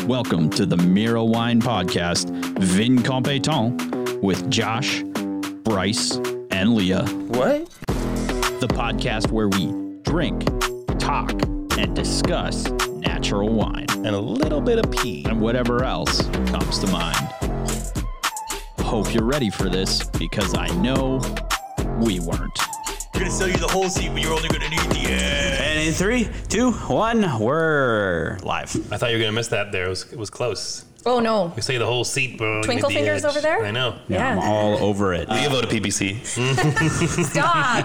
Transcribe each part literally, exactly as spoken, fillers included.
Welcome to the Mira Wine Podcast, Vin Compétent, with Josh, Bryce, and Leah. What? The podcast where we drink, talk, and discuss natural wine. And a little bit of pee. And whatever else comes to mind. Hope you're ready for this, because I know we weren't. We're going to sell you the whole seat, but you're only going to need the end. And in three, two, one, we're live. I thought you were going to miss that there. It was, it was close. Oh, no. You say the whole seat, bro. Twinkle fingers over there? I know. Yeah, I'm all over it. You voted P P C. Stop.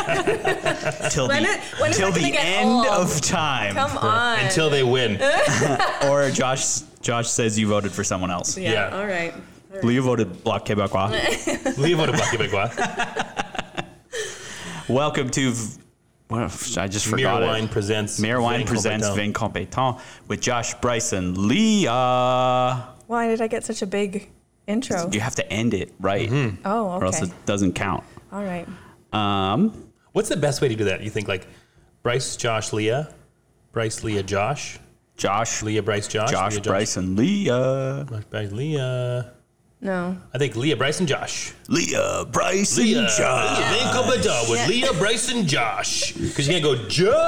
Till When the, it- when is till that gonna the get end old? of time. Come on. Until they win. Or Josh Josh says you voted for someone else. Yeah, Yeah. all right. Leo voted Bloc Québécois. Leah voted Bloc Québécois. Welcome to... Well, I just forgot Mira it. Wine presents. Mira Wine Vin presents Compétent. Vin Compétent with Josh, Bryce, and Leah. Why did I get such a big intro? You have to end it right, Oh, or else okay. it doesn't count. All right. Um, What's the best way to do that? You think like Bryce, Josh, Leah? Bryce, Leah, Josh? Josh, Leah, Bryce, Josh? Josh, Leah, Bryce, and Leah. Josh, Bryce, Leah. No. I think Leah, Bryce, and Josh. Leah, Bryce, Leah. and Josh. Vin Compétent with Leah, Bryce, and Josh. Because you can't go,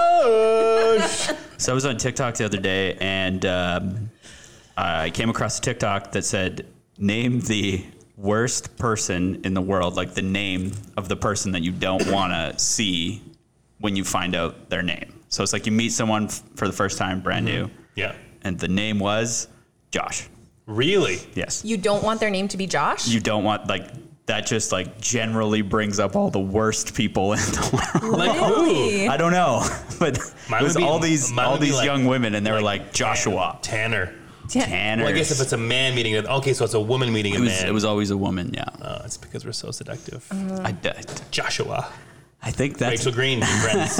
Josh. So I was on TikTok the other day, and um, I came across a TikTok that said, name the worst person in the world, like the name of the person that you don't want to see when you find out their name. So it's like you meet someone f- for the first time, brand new, Yeah. and the name was Josh. Really? Yes. You don't want their name to be Josh? You don't want, like, that just, like, generally brings up all the worst people in the world. Like who? Really? I don't know, but Mine it was would be- all these mine all would be these like- young women, and they were like Joshua, Tanner. Tanner. Well, I guess if it's a man meeting it, okay, so it's a woman meeting a it was, man. it was always a woman. Yeah, Oh, it's because we're so seductive. I, I, Joshua. I think that's Rachel Green, friends.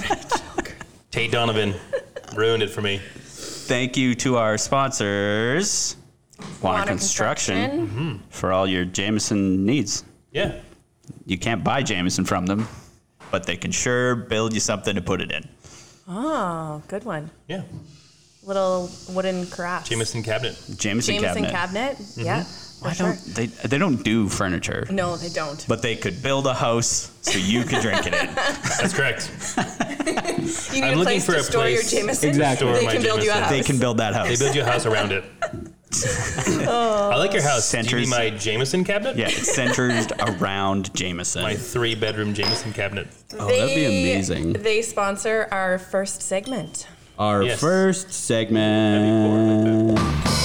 Tate Donovan ruined it for me. Thank you to our sponsors, Water, Water Construction, Construction. for all your Jameson needs. Yeah. You can't buy Jameson from them, but they can sure build you something to put it in. Oh, good one. Yeah. Little wooden carafe. Jameson cabinet. Jameson, Jameson cabinet. cabinet. Yeah. Why for sure. don't they? They don't do furniture, No, they don't. but they could build a house so you could drink it in. That's correct. You need I'm a looking place for to a store place- your Jameson. Exactly. They Store my can build you a Jameson. house. They can build that They house. build you a house around it. I like your house. Do you Centers- need my Jameson cabinet? Yeah, it's centered around Jameson. My three bedroom Jameson cabinet. Oh, that'd be amazing. They sponsor our first segment. Our Yes. first segment.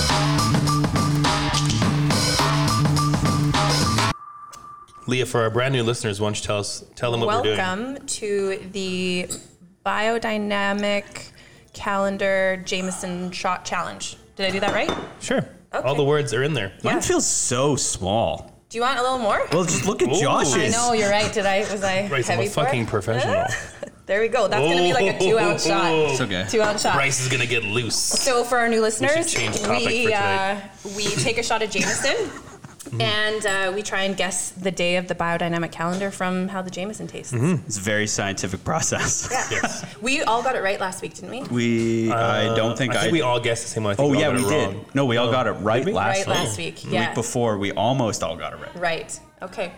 Leah, for our brand new listeners, why don't you tell us, tell them what we're doing? Welcome to the Biodynamic Calendar Jameson Shot Challenge. Did I do that right? Sure. Okay. All the words are in there. Yeah. Mine feels so small. Do you want a little more? Well, just look at Ooh. Josh's. I know, you're right. Did I, was I Bryce, I'm heavy a for fucking it? professional. There we go. That's going to be like a two ounce shot. It's okay. Two ounce shot. Bryce is going to get loose. So for our new listeners, change topic we, for uh, today. we take a shot of Jameson and uh, we try and guess the day of the biodynamic calendar from how the Jameson tastes. It's a very scientific process. Yes. We all got it right last week, didn't we? We, I don't think I I. think we all guessed the same one. I think oh we yeah, all got we it did. wrong. No, we all got it right we? last Right week. last week, The yeah. week before, we almost all got it right. Right. Okay.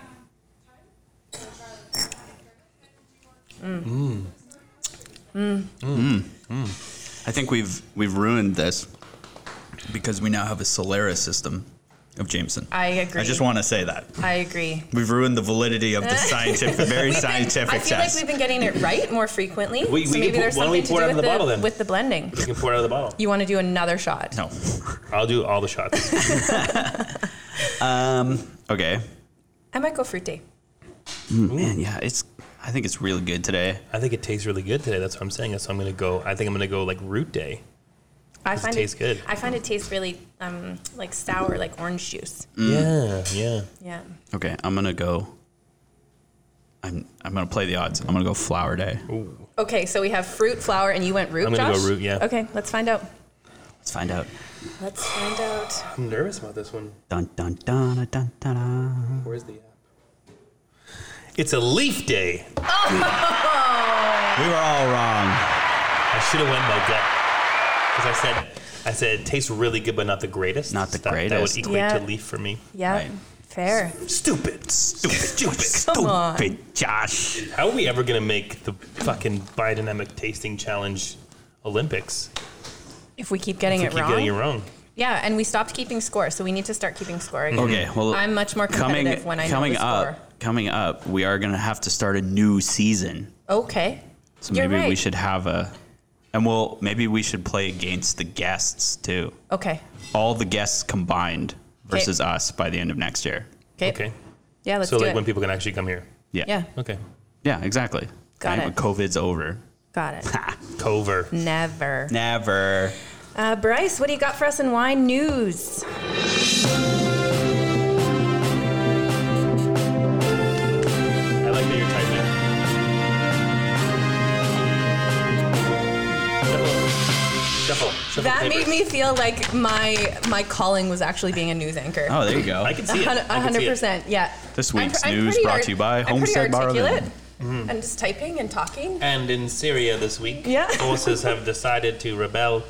I think we've we've ruined this because we now have a Solaris system of Jameson. I agree. I just want to say that. I agree. We've ruined the validity of the scientific, very We've been- scientific I feel test. like we've been getting it right more frequently. We- so we maybe can there's pour- why don't we something to pour it do out with of the bottle the, then? with the blending. You can pour it out of the bottle. You want to do another shot? no. I'll do all the shots. Um. Okay. I might go fruity. Man, yeah, it's. I think it's really good today. I think it tastes really good today. That's what I'm saying. So I'm going to go, I think I'm going to go like root day. I Does it find taste good? I find it tastes really um, like sour, like orange juice. Yeah, yeah. Yeah. Okay, I'm gonna go. I'm I'm gonna play the odds. I'm gonna go flower day. Okay, so we have fruit, flour, and you went root, I'm gonna Josh? go root, yeah. Okay, let's find out. Let's find out. Let's find out. I'm nervous about this one. Dun dun dun dun dun dun. dun. Where's the app? It's a leaf day. We were all wrong. I should have went by gut. Because I said I said it tastes really good, but not the greatest. Not the that, That greatest. would equate Yeah. to leaf for me. Yeah, Right. fair. Stupid, stupid, stupid. Come on. Stupid Josh. How are we ever gonna make the fucking biodynamic tasting challenge Olympics? If we keep getting We it keep wrong. getting it wrong. Yeah, and we stopped keeping score, so we need to start keeping score again. Okay, well, I'm much more coming competitive when I know coming the up, score. coming up, we are gonna have to start a new season. Okay. So You're maybe we right. should have a, and we'll maybe we should play against the guests too. Okay. All the guests combined versus us by the end of next year. Okay. Okay. Yeah, let's So do like it. when people can actually come here. Yeah. yeah, Okay. Yeah, exactly. Got Right, it. when COVID's over. got it. Cover. Never. Never. Uh, Bryce, what do you got for us in wine news? I like that you're typing. Shuffle. Shuffle. Shuffle That papers. made me feel like my my calling was actually being a news anchor. Oh, there you go. I can see it. A I hun- a can hundred see it. percent, yeah. This I'm week's pr- I'm news pretty brought art- to you by I'm pretty Homestead Bar of articulate Inn. and just typing and talking. And in Syria this week, Yeah. forces have decided to rebel.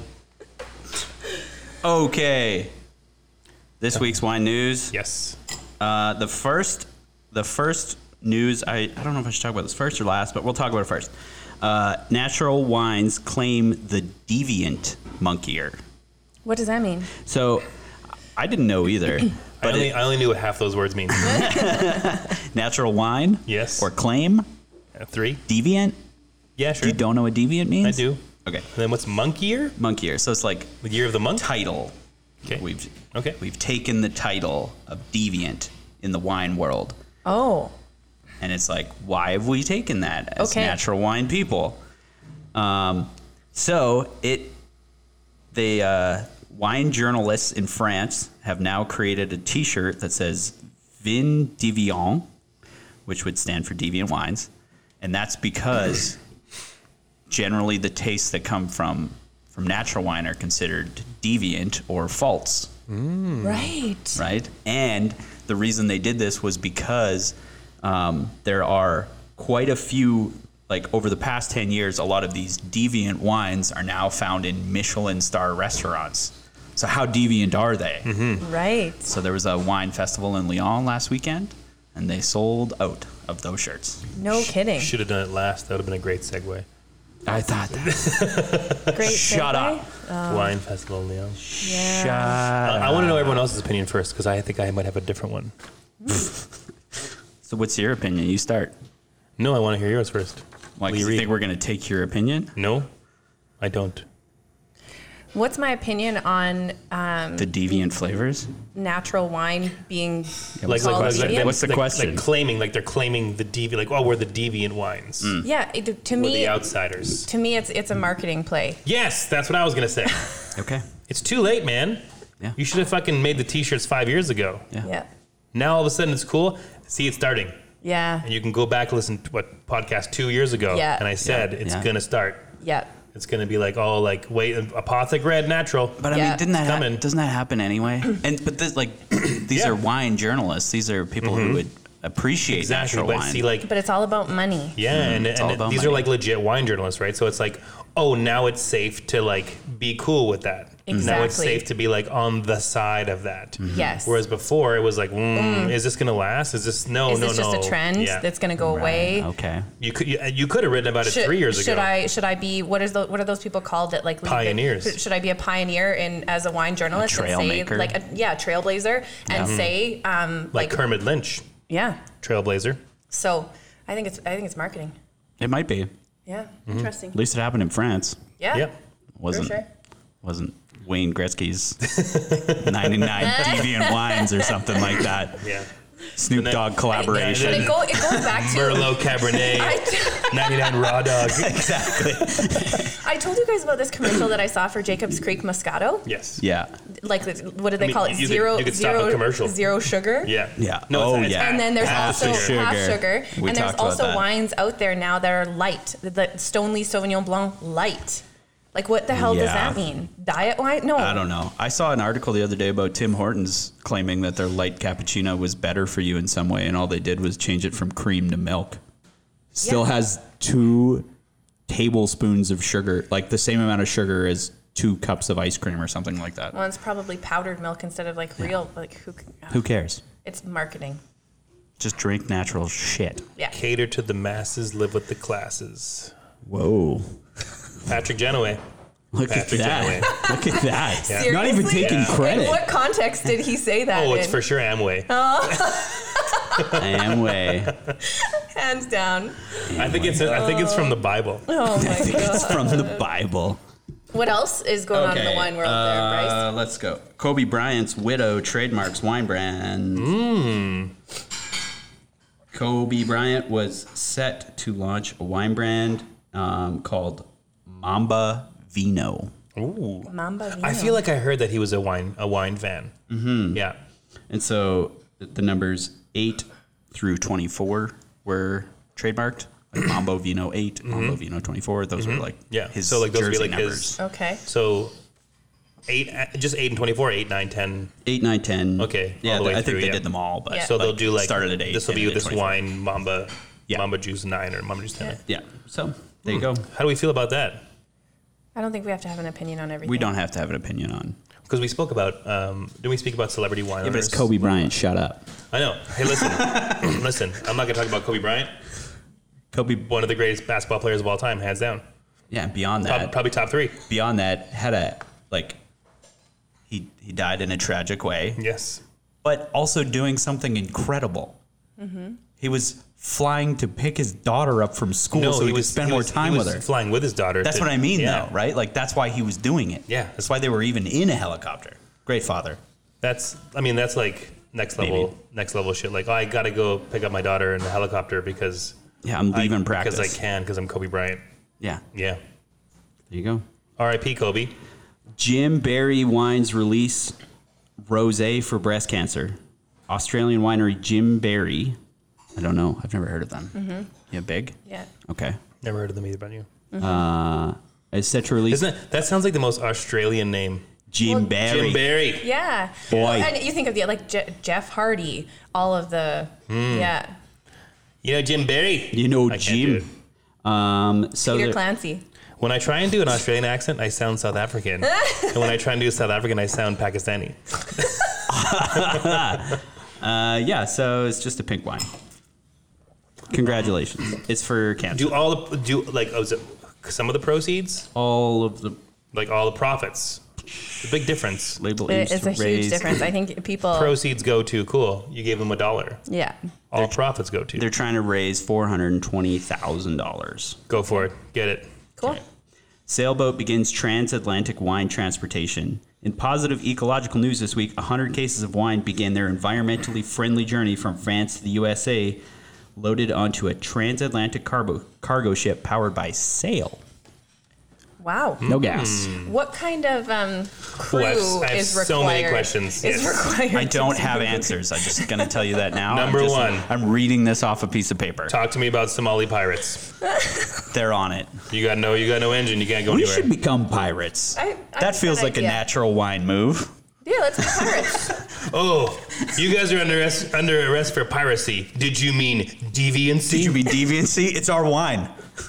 Okay. This week's wine news. Yes. Uh, the first, the first news. I, I don't know if I should talk about this first or last, but we'll talk about it first. Uh, Natural Wines claim the deviant monkier. What does that mean? So, I didn't know either. I But only, it, I only knew what half those words mean. natural wine. Yes. Or claim Uh, Three? deviant. Yeah, sure. You don't know what deviant means? I do. Okay. And then what's monk year? Monkier. So it's like The year of the monk? title. Okay. We've Okay. we've taken the title of deviant in the wine world. Oh, And it's like, why have we taken that as Okay. natural wine people? Um, so it, the uh, wine journalists in France have now created a T-shirt that says "Vin Deviant," which would stand for deviant wines, and that's because generally the tastes that come from from natural wine are considered deviant or false. right. Right? And the reason they did this was because um, there are quite a few, like over the past ten years, a lot of these deviant wines are now found in Michelin star restaurants. So how deviant are they? Right. So there was a wine festival in Lyon last weekend, and they sold out of those shirts. No kidding. Should have done it last. That would have been a great segue. I thought that. Great. Shut segue. up. Wine festival in Lyon. Yeah. Shut I, I want to know everyone else's opinion first because I think I might have a different one. So what's your opinion? You start. No, I want to hear yours first. Like, Lee you Reed. think we're going to take your opinion? No, I don't. What's my opinion on um, The deviant flavors? natural wine being Like, called like, like, deviant? like, What's the like, question? Like claiming, like they're claiming the deviant, like oh, we're the deviant wines. Yeah, it, to We're me, the outsiders. to me, it's it's a marketing play. Yes, that's what I was gonna say. Okay. It's too late, man. Yeah. You should have fucking made the t-shirts five years ago. Yeah. Yeah. Now all of a sudden it's cool. See it starting. Yeah. And you can go back and listen to what podcast two years ago. Yeah. And I said it's Yeah. gonna start. Yeah. It's gonna be like, oh, like wait, Apothic Red Natural. But I Yeah. mean, didn't that It's ha- coming. doesn't that happen anyway? And but this, like these Yeah. are wine journalists. These are people who would appreciate exactly. natural But wine. see, like, But it's all about money. yeah, and, all and about these money. are like legit wine journalists, right? So it's like, oh, now it's safe to like be cool with that. Now it's Exactly. safe to be like on the side of that. Yes. Whereas before it was like, mm, is this gonna last? Is this no, Is no, this no? just a trend Yeah. that's going to go away? okay. You could you, you could have written about it Should, three years should ago. I should I be what is the what are those people called that like lead the- Pioneers. should I be a pioneer in as a wine journalist A and say trailmaker. like a, yeah trailblazer and say um like like, Kermit Lynch, yeah. Trailblazer. So I think it's I think it's marketing. It might be. At Yeah, interesting. least it happened in France. Yeah, Yeah. Wasn't for sure. wasn't Wayne Gretzky's ninety-nine deviant wines or something like that. Yeah. Snoop And then- Dogg collaboration. But it, go, it goes back to Merlot Cabernet, I, ninety-nine Raw Dog. exactly. I told you guys about this commercial that I saw for Jacob's Creek Moscato. Yes. Yeah. Like what do they mean, call it? you could- Zero you could stop zero a commercial. zero sugar. Yeah. Yeah. No, Oh, it's, it's yeah. And then there's Half also sugar. half sugar, We and there's talked about also that. wines out there now that are light. The, the Stoneleigh Sauvignon Blanc light. Like what the hell does Yeah. that mean? Diet wine? No. I don't know. I saw an article the other day about Tim Hortons claiming that their light cappuccino was better for you in some way, and all they did was change it from cream to milk. Still Yeah. has two tablespoons of sugar, like the same amount of sugar as two cups of ice cream or something like that. Well, it's probably powdered milk instead of like real. Like who? Who cares? It's marketing. Just drink natural shit. Yeah. Cater to the masses, live with the classes. Whoa. Patrick Genoway. Look Patrick at that. Genoway. Look at that. Yeah. Not even Seriously? taking Yeah. credit. In what context did he say that? Oh, it's in? for sure Amway. Amway. Hands down. I think it's I think it's from the Bible. Oh my I think it's god. from the Bible. What else is going on in the wine world there, Bryce? Uh, let's go. Kobe Bryant's widow trademarks wine brand. Hmm. Kobe Bryant was set to launch a wine brand um, called Mamba Vino. Ooh. Mamba Vino. I feel like I heard that he was a wine a wine fan. Mm-hmm. Yeah. And so the numbers eight through twenty-four were trademarked. Like Mambo Vino eight, Mambo Vino twenty-four. Those were like Yeah. his So, like, those would be jersey like numbers. his- Okay. So eight, just eight and twenty-four, eight, nine, ten. eight, nine, ten. Okay, Yeah, all the way I think through, they yeah. did them all. But Yeah. So they'll like, do like started at eight. This will be ended at this twenty-four. wine Mamba, Yeah. Mamba Juice nine or Mamba Juice ten. Yeah. Yeah. So there you go. How do we feel about that? I don't think we have to have an opinion on everything. We don't have to have an opinion on. Because we spoke about, um, didn't we speak about celebrity wine Yeah, but owners? it's Kobe Bryant. Shut up. I know. Hey, listen, listen. I'm not gonna talk about Kobe Bryant, Kobe. one of the greatest basketball players of all time, hands down. Yeah. Beyond Top, that, probably top three. beyond that, had a like. He he died in a tragic way, Yes. but also doing something incredible. Mm-hmm. He was flying to pick his daughter up from school so he, could spend he more was- time he with was her. Flying with his daughter. That's to- what I mean, yeah. though, right? Like that's why he was doing it. Yeah. That's why they were even in a helicopter. Great father. That's, I mean, that's like next level, Maybe. next level shit. Like, oh, I gotta go pick up my daughter in a helicopter because Yeah, I'm leaving I, practice. because I can because I'm Kobe Bryant. Yeah, Yeah. there you go. R I P Kobe. Jim Barry Wines release rosé for breast cancer. Australian winery Jim Barry. I don't know. I've never heard of them. Mm-hmm. Yeah, big. Yeah. Okay. Never heard of them either, about you. Uh, is set to release Isn't it? That sounds like the most Australian name. Jim Well, Barry. Jim Barry. Yeah. Boy. And you think of the like Je- Jeff Hardy, all of the Hmm. yeah. You know Jim Barry. You know I can't do it. Jim. Um, so Peter there- Clancy. When I try and do an Australian accent, I sound South African. And when I try and do a South African, I sound Pakistani. uh, yeah, so it's just a pink wine. Congratulations. It's for cancer. Do all the do like oh, is it some of the proceeds, all of the like all the profits? The big difference. label It- aims It's to a huge raise- difference. I think people. Proceeds go to cool. You gave them a dollar. Yeah. All profits go to. They're trying to raise four hundred twenty thousand dollars. Go for it. Get it. Cool. Sailboat begins transatlantic wine transportation. In positive ecological news this week, one hundred cases of wine began their environmentally friendly journey from France to the U S A, loaded onto a transatlantic cargo, cargo ship powered by sail. Wow. No gas. What kind of um, crew Oh, I have- I have is required? so many questions, Is yes. required. I don't to- have answers. I'm just going to tell you that now. Number I'm just- one. I'm reading this off a piece of paper. Talk to me about Somali pirates. They're on it. You got no, you got no engine. You can't go We anywhere. should become pirates. I- I that have feels an like idea. a natural wine move. Yeah, let's be pirates. Oh, you guys are under arrest, under arrest for piracy. Did you mean deviancy? Did you mean deviancy? It's our wine.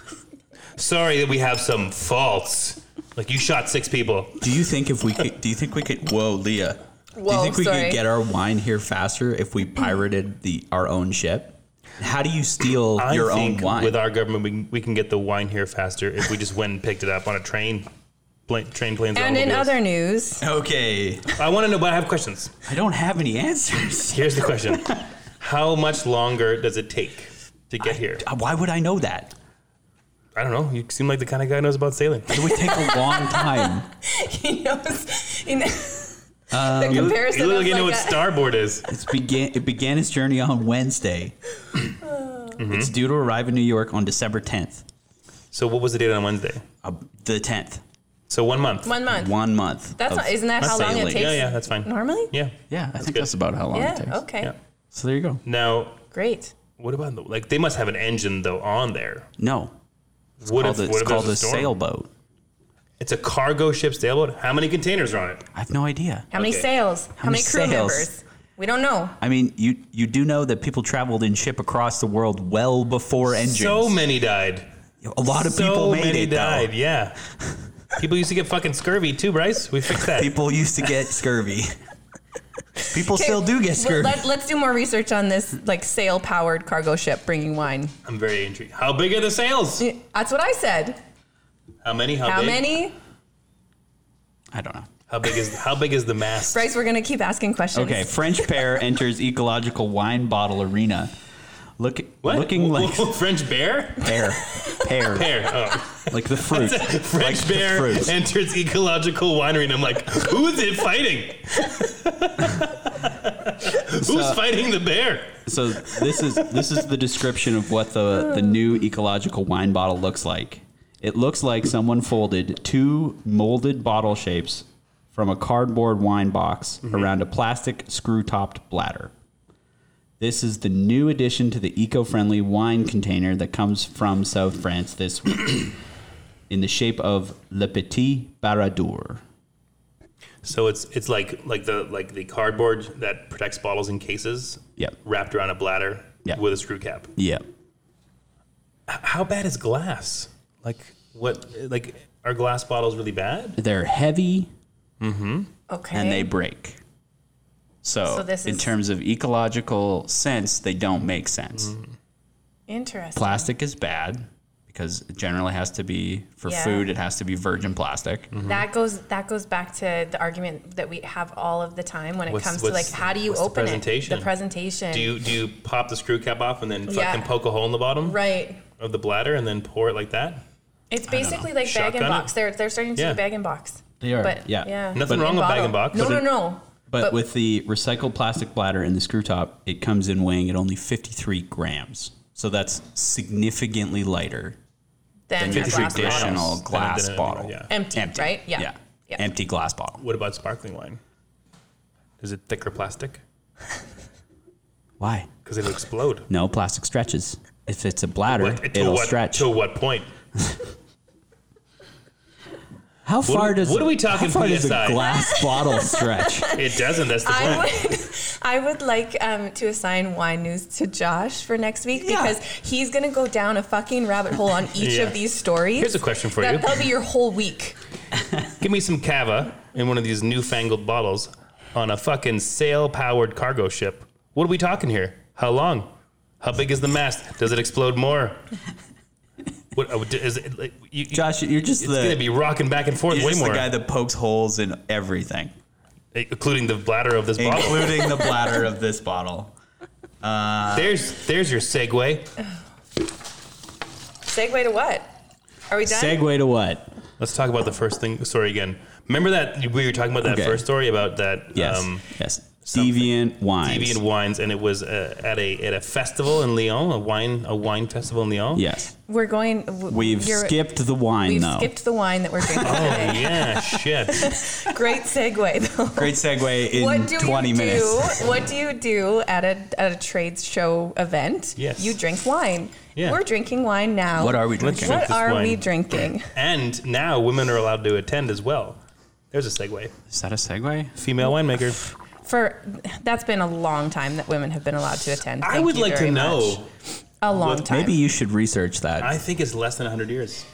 Sorry that we have some faults. Like you shot six people. Do you think if we could? Do you think we could? Whoa, Leah. do you Whoa, think we sorry. could get our wine here faster if we pirated the our own ship? How do you steal I your think own wine? with our government, we can, we can get the wine here faster if we just went and picked it up on a train, plane, train planes. And in automobiles. other news, okay, I want to know, but I have questions. I don't have any answers. Here's the question: how much longer does it take to get here? Uh, Why would I know that? I don't know. You seem like the kind of guy who knows about sailing. It would take a long time. he knows. He knows Um, the You comparison. look of like you know like what a- starboard is. It's began. It began its journey on Wednesday. Mm-hmm. It's due to arrive in New York on December tenth. So what was the date on Wednesday? Uh, the tenth. So one month. One month. One month. That's of not, isn't that how long it sailing. takes? Yeah, yeah, that's fine. Normally? Yeah. Yeah, I think good. that's about how long Yeah. it takes. Okay. Yeah. So there you go. Now, Great. what about the, like they must have an engine though on there. No, it's What called, if- a, what it's if called there's a a storm? sailboat. It's a cargo ship sailboat. How many containers are on it? I have no idea. How many Okay. sails? How, many many crew sails? members? We don't know. I mean, you you do know that people traveled in ship across the world well before engines. So many died. A lot of so people made many it died. though. Yeah. People used to get fucking scurvy too, Bryce. We fixed that. People used to get scurvy. People still do get scurvy. Let, let's do more research on this, like sail-powered cargo ship bringing wine. I'm very intrigued. How big are the sails? That's what I said. How many? How, How big? many? I don't know. How big is how big is the mast? Bryce, we're gonna keep asking questions. Okay, French pear enters ecological wine bottle arena. Look, What? looking like French bear? pear, pear, Pear. Oh. like the fruit. French Like the bear fruit. enters ecological winery, and I'm like, who is it fighting? Who's fighting the bear? So this is this is the description of what the the new ecological wine bottle looks like. It looks like someone folded two molded bottle shapes from a cardboard wine box Mm-hmm. around a plastic screw-topped bladder. This is the new addition to the eco-friendly wine container that comes from South France this week in the shape of Le Petit Baradur. So it's it's like like the like the cardboard that protects bottles in cases. Yep. Wrapped around a bladder. Yep. With a screw cap. Yeah. H- How bad is glass? Like what? Like are glass bottles really bad? They're heavy Okay. and they break. So, So this in is- terms of ecological sense, they don't make sense. Interesting. Plastic is bad because it generally has to be for Yeah. food. It has to be virgin plastic. That goes that goes back to the argument that we have all of the time when it What's- comes to like what's- how do you what's the open presentation? it? The presentation. Do you do you pop the screw cap off and then fucking Yeah. poke a hole in the bottom right. of the bladder and then pour it like that? It's basically like bag Shotgun and it? box. They're they're starting to Yeah. do bag and box. They are, But yeah. yeah. Nothing But- wrong with bag bottle. and box. No, but no, it- no. But, But- with the recycled plastic bladder and the screw top, it comes in weighing at only fifty-three grams. So that's significantly lighter Then than a your glass bottle. traditional Than a- glass than a- bottle. yeah. Empty, Empty, right? Yeah. Yeah. Yeah. Empty glass bottle. What about sparkling wine? Is it thicker plastic? Why? Because it'll explode. No, plastic stretches. If it's a bladder, What, to it'll what, stretch. To what point? How far are- does what a- are we talking How far P does S I? a glass bottle stretch? It doesn't. That's the I point. would, I would like um, to assign wine news to Josh for next week Yeah. because he's gonna go down a fucking rabbit hole on each Yeah. of these stories. Here's a question for that, you. That'll be your whole week. Give me some cava in one of these newfangled bottles on a fucking sail-powered cargo ship. What are we talking here? How long? How big is the mast? Does it explode more? What oh, is it? Like, you, Josh, you're just it's the gonna be rocking back and forth you're way just more, the guy that pokes holes in everything, including the bladder of this bottle. including the bladder of this bottle. There's there's your segue. Segue to what? Are we done? Segue to what? Let's talk about the first thing. Story again. Remember that we were talking about that Okay. first story about that Yes, um, yes. something. Deviant wines. deviant wines, and it was uh, at a at a festival in Lyon, a wine a wine festival in Lyon. Yes. We're going. w- We've you're- skipped the wine, We've though. skipped the wine that we're drinking Oh today. yeah, shit. Great segue though. Great segue in What do twenty you minutes. do? What do you do at a at a trade show event? Yes. You drink wine. Yeah. We're drinking wine now. What are we Let's drinking? drink What this are we wine. drinking? And now women are allowed to attend as well. There's a segue. Is that a segue? Female winemaker. For that's been a long time that women have been allowed to attend. I Thank would you like to very know. much. A long what- time. Maybe you should research that. I think it's less than one hundred years.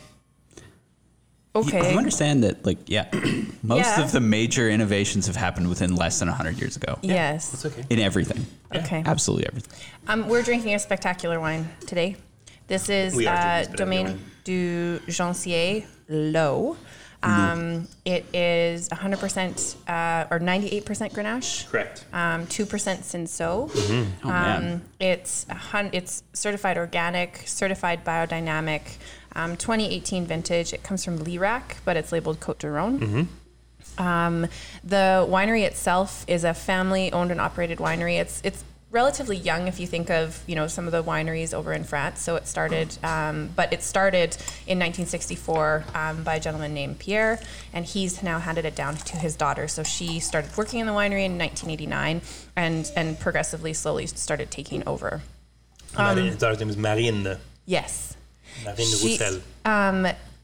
okay. I understand that, like, yeah, most Yeah. of the major innovations have happened within less than one hundred years ago. Yes. It's okay. In everything. Okay. Absolutely everything. Um, we're drinking a spectacular wine today. This is We are drinking uh, spectacular Domaine wine. du Gencier Low. Um, it is one hundred percent uh, or ninety-eight percent Grenache. Correct. Um, two percent Cinsault. Oh, man. Um, it's a hun- it's certified organic, certified biodynamic, um, twenty eighteen vintage. It comes from Lirac, but it's labeled Côte du Rhône. Um, the winery itself is a family-owned and operated winery. It's it's relatively young if you think of you know some of the wineries over in France. So it started, um, but it started in nineteen sixty-four um, by a gentleman named Pierre, and he's now handed it down to his daughter. So she started working in the winery in nineteen eighty-nine, and and progressively, slowly started taking over. Marine, his daughter's name is Marine. Yes. Marine She- Roussel. Um,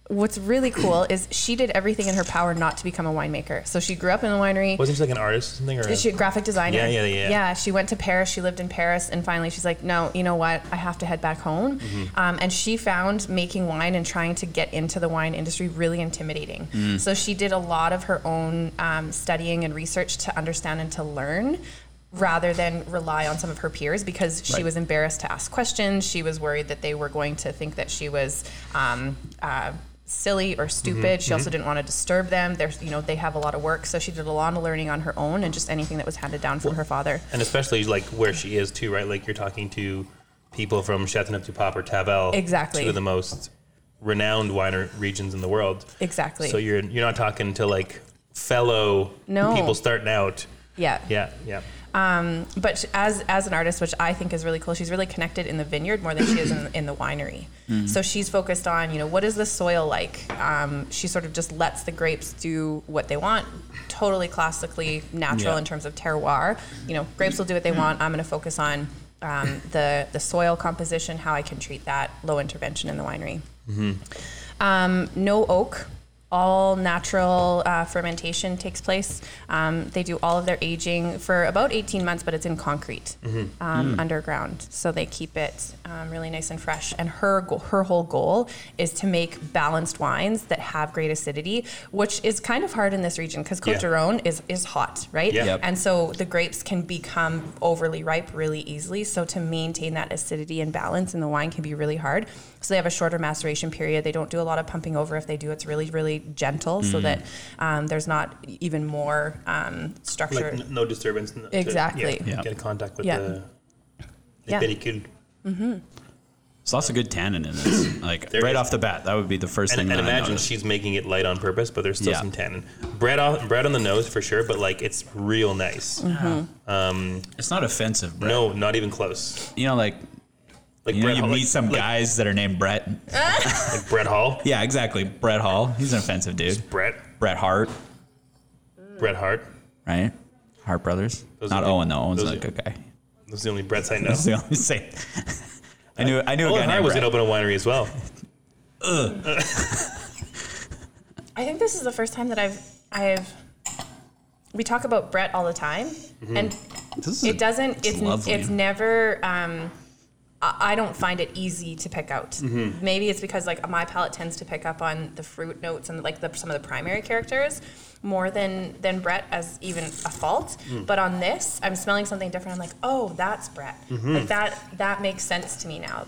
what's really cool is she did everything in her power not to become a winemaker. So she grew up in a winery. Wasn't she like an artist or something? Or a- She a graphic designer. Yeah, yeah, yeah. Yeah, she went to Paris. She lived in Paris, and finally she's like, no, you know what? I have to head back home. Mm-hmm. Um, and she found making wine and trying to get into the wine industry really intimidating. Mm. So she did a lot of her own um, studying and research to understand and to learn, rather than rely on some of her peers, because she Right. was embarrassed to ask questions. She was worried that they were going to think that she was um, uh, silly or stupid. Mm-hmm. She also didn't want to disturb them. There's, you know, they have a lot of work, so she did a lot of learning on her own and just anything that was handed down from her father. And especially like where she is too, right? Like you're talking to people from Châteauneuf-du-Pape or Tavel. Exactly. Two of the most renowned wine regions in the world. Exactly. So you're you're not talking to like fellow No. people starting out. Yeah. Yeah, yeah. Um, but sh- as as an artist, which I think is really cool, she's really connected in the vineyard more than she is in, in the winery. So she's focused on, you know, what is the soil like? Um, she sort of just lets the grapes do what they want, totally classically natural Yeah. in terms of terroir. You know, grapes will do what they want. I'm going to focus on um, the the soil composition, how I can treat that, low intervention in the winery. Um, no oak. All natural uh, fermentation takes place. Um, they do all of their aging for about eighteen months, but it's in concrete um, underground, so they keep it um, really nice and fresh. And her go- her whole goal is to make balanced wines that have great acidity, which is kind of hard in this region because Côte Yeah. d'Aron is is hot, right? Yeah. Yep. And so the grapes can become overly ripe really easily. So to maintain that acidity and balance in the wine can be really hard. So they have a shorter maceration period. They don't do a lot of pumping over. If they do, it's really, really gentle so that um, there's not even more um, structure. Like n- no disturbance. n- to- Exactly. yeah, Yeah. Get in contact with Yeah. the, the Yeah. pellicule. There's lots of good tannin in this. Like There right is. off the bat, that would be the first And, thing and that I imagine noticed. she's making it light on purpose, but there's still Yeah. some tannin. Bread on, bread on the nose for sure, but like it's real nice. Um, It's not offensive, Brett. no, not even close. You know, like, Like you know, Brett you Hall- meet like- some like- guys that are named Brett. like Brett Hall. Yeah, exactly. Brett Hall. He's an offensive dude. Brett. Bret Hart, Bret Hart. right? Hart Brothers. Those Not are the- Owen though. Owen's those not a are- good guy. Those are the only Bretts I know. That's the only say. I knew. I knew a Owen guy Hart named was Brett. going to open a winery as well. I think this is the first time that I've I've we talk about Brett all the time, and This is it doesn't. It's lovely. it's never. Um, I I don't find it easy to pick out. Maybe it's because like my palate tends to pick up on the fruit notes and like the, some of the primary characters more than than Brett as even a fault. But on this, I'm smelling something different. I'm like, oh, that's Brett. Like that that makes sense to me now.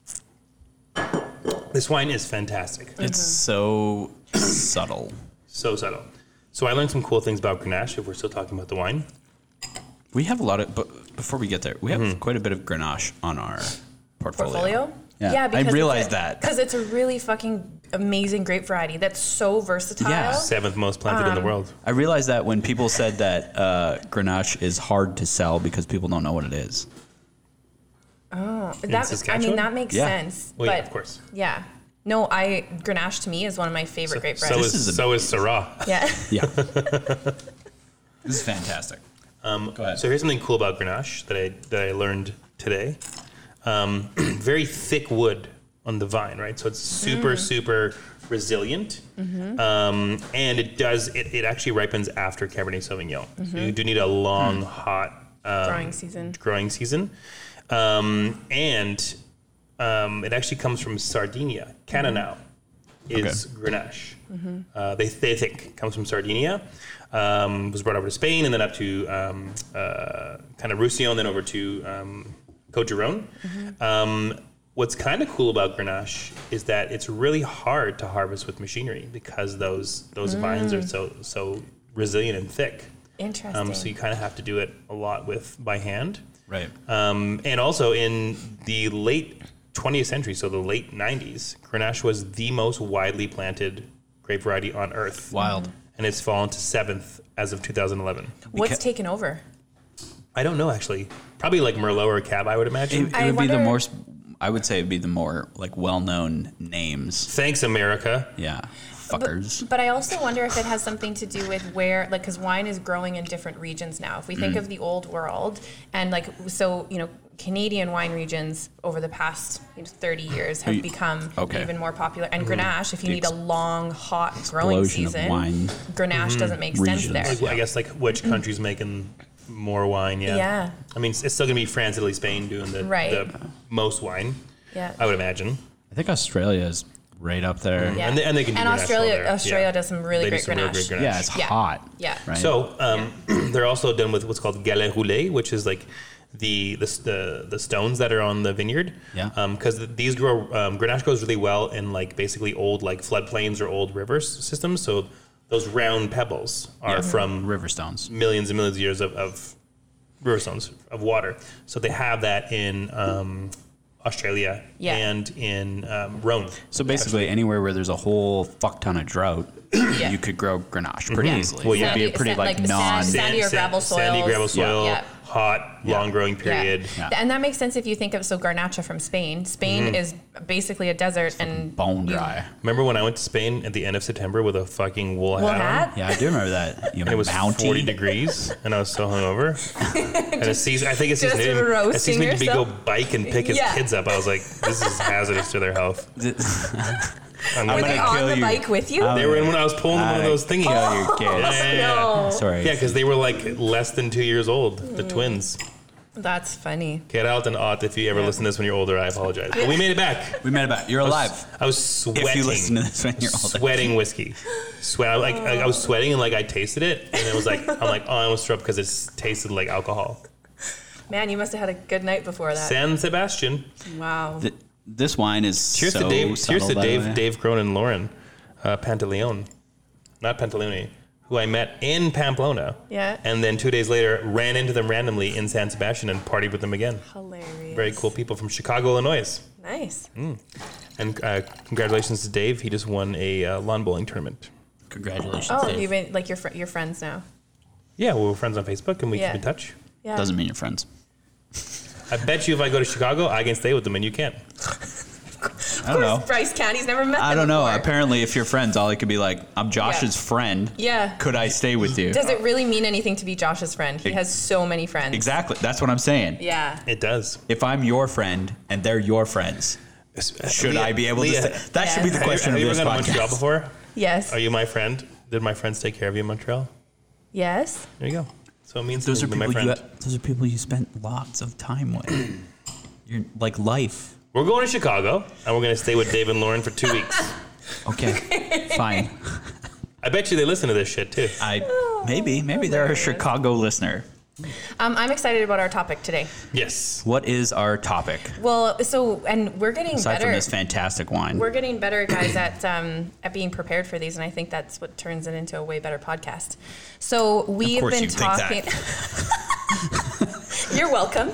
This wine is fantastic. It's so subtle. So subtle. So I learned some cool things about Grenache, if we're still talking about the wine. We have a lot of. But before we get there, we have Mm-hmm. quite a bit of Grenache on our portfolio. Portfolio? Yeah, I realized that. Because it's a really fucking amazing grape variety that's so versatile. Yeah. Seventh most planted in the world. I realized that when people said that uh, Grenache is hard to sell because people don't know what it is. That, I Saskatchewan? mean, that makes Yeah. sense. Well, but yeah, of course. Yeah. No, I Grenache to me is one of my favorite grape So varieties. is, is a- so is Syrah. Yeah. Yeah, this is fantastic. Um, Go ahead. So here's something cool about Grenache that I that I learned today. Um, very thick wood on the vine, right? So it's super super resilient, um, and it does it, it actually ripens after Cabernet Sauvignon. So you do need a long hot um, Growing season. Growing season, um, and um, it actually comes from Sardinia. Cananao is Grenache. Uh, they they think it comes from Sardinia. Um, was brought over to Spain and then up to um, uh, kind of Roussillon, then over to um, Côte d'Aron. Um, what's kind of cool about Grenache is that it's really hard to harvest with machinery because those those vines are so so resilient and thick. Interesting. Um, so you kind of have to do it a lot with by hand. Right. Um, and also in the late twentieth century, so the late nineties, Grenache was the most widely planted grape variety on earth. Wild. And it's fallen to seventh as of two thousand eleven. What's Beca- taken over? I don't know, actually. Probably like Merlot or Cab, I would It, imagine. it I would be the wonder- more. I would say it'd be the more like well-known names. Thanks, America. Yeah. fuckers. But I also wonder if it has something to do with where, like, because wine is growing in different regions now. If we think Mm. of the old world, and like, so, you know, Canadian wine regions over the past you know, thirty years have you- become okay. even more popular. And Grenache, if you The need a long, hot growing explosion of season, wine Grenache doesn't make sense regions. there. Like, I guess like which country's making more wine? Yeah. Yeah. I mean, it's still gonna be France, Italy, Spain doing the, Right. the most wine. Yeah. I would imagine. I think Australia is right up there. Yeah. And they- and they can do And Grenache Australia, well there. Australia Yeah. does some really They do great some real Grenache. great Grenache. Yeah, it's Yeah. hot. Yeah. Right? So um, they're also done with what's called galets roulés, which is like the the the, the stones that are on the vineyard. Yeah. Because these grow um, Grenache grows really well in like basically old like floodplains or old river s- systems. So those round pebbles are Yeah. from River stones. millions and millions of years of, of river stones of water. So they have that in um, Australia Yeah. and in um, Rhone. So basically, anywhere where there's a whole fuck ton of drought, Yeah. you could grow Grenache pretty easily. Well, yeah. It'd be a pretty Sandy- like like non. sand- Sandy or gravel Sandy soils. gravel soil, Yeah. hot, long growing period. Yeah. And that makes sense if you think of so Garnacha from Spain. Spain Mm-hmm. is basically a desert and Bone dry. Remember when I went to Spain at the end of September with a fucking wool, Wool hat, hat? on? Yeah, I do remember that. You And it was Mountie. forty degrees, and I was so hungover. And it sees, I think it sees Just me, it sees roasting me to be go yourself? bike and pick his Yeah. kids up. I was like, this is hazardous to their health. I'm Were gonna- they gonna on kill the you. bike with you? they were in when I was pulling one of those thingies. Kill your kids. Yeah, yeah, yeah. no. Sorry. Yeah, because they were like less than two years old, the twins. That's funny. Get out and ought if you ever listen to this when you're older. I apologize, but we made it back. We made it back. You're I was- alive. I was sweating. If you listen to this when you're older. Sweating whiskey. Sweat. I, like I, I was sweating and like I tasted it, and it was like I'm like oh I almost threw up because it tasted like alcohol. Man, you must have had a good night before that. San Sebastian. Wow. Th- This wine is Cheers so to Dave. subtle, Cheers to by the Dave. way. Dave Cronin and Lauren uh, Pantaleone, not Pantalone, who I met in Pamplona. Yeah. And then two days later, ran into them randomly in San Sebastian and partied with them again. Hilarious. Very cool people from Chicago, Illinois. Nice. And uh, congratulations to Dave. He just won a uh, lawn bowling tournament. Congratulations, Oh, Dave. you've been like your fr- your friends now. Yeah, well, we're friends on Facebook and we Yeah. keep in touch. Yeah. Doesn't mean you're friends. I bet you if I go to Chicago, I can stay with them and you can't. I don't know. Bryce can. He's never met. I them don't know. before. Apparently, if you're friends, all it could be like, I'm Josh's friend. Yeah. Could I stay with you? Does it really mean anything to be Josh's friend? He has so many friends. Exactly. That's what I'm saying. Yeah. It does. If I'm your friend and they're your friends, should I be able Leah, to stay? That should be the Yes. question have you, of have you this ever gone to Montreal podcast. before? Yes. Are you my friend? Did my friends take care of you in Montreal? Yes. There you go. So it means Those are something to be people my you. friend. Those are people you spent lots of time with. You're like life. We're going to Chicago and we're going to stay with Dave and Lauren for two weeks. Okay, fine. I bet you they listen to this shit too. I maybe maybe they're a Chicago listener. Um, I'm excited about our topic today. Yes. What is our topic Well, so and we're getting aside better. from this fantastic wine? We're getting better, guys, at um, at being prepared for these, and I think that's what turns it into a way better podcast. So we've course been you think talking. You're welcome.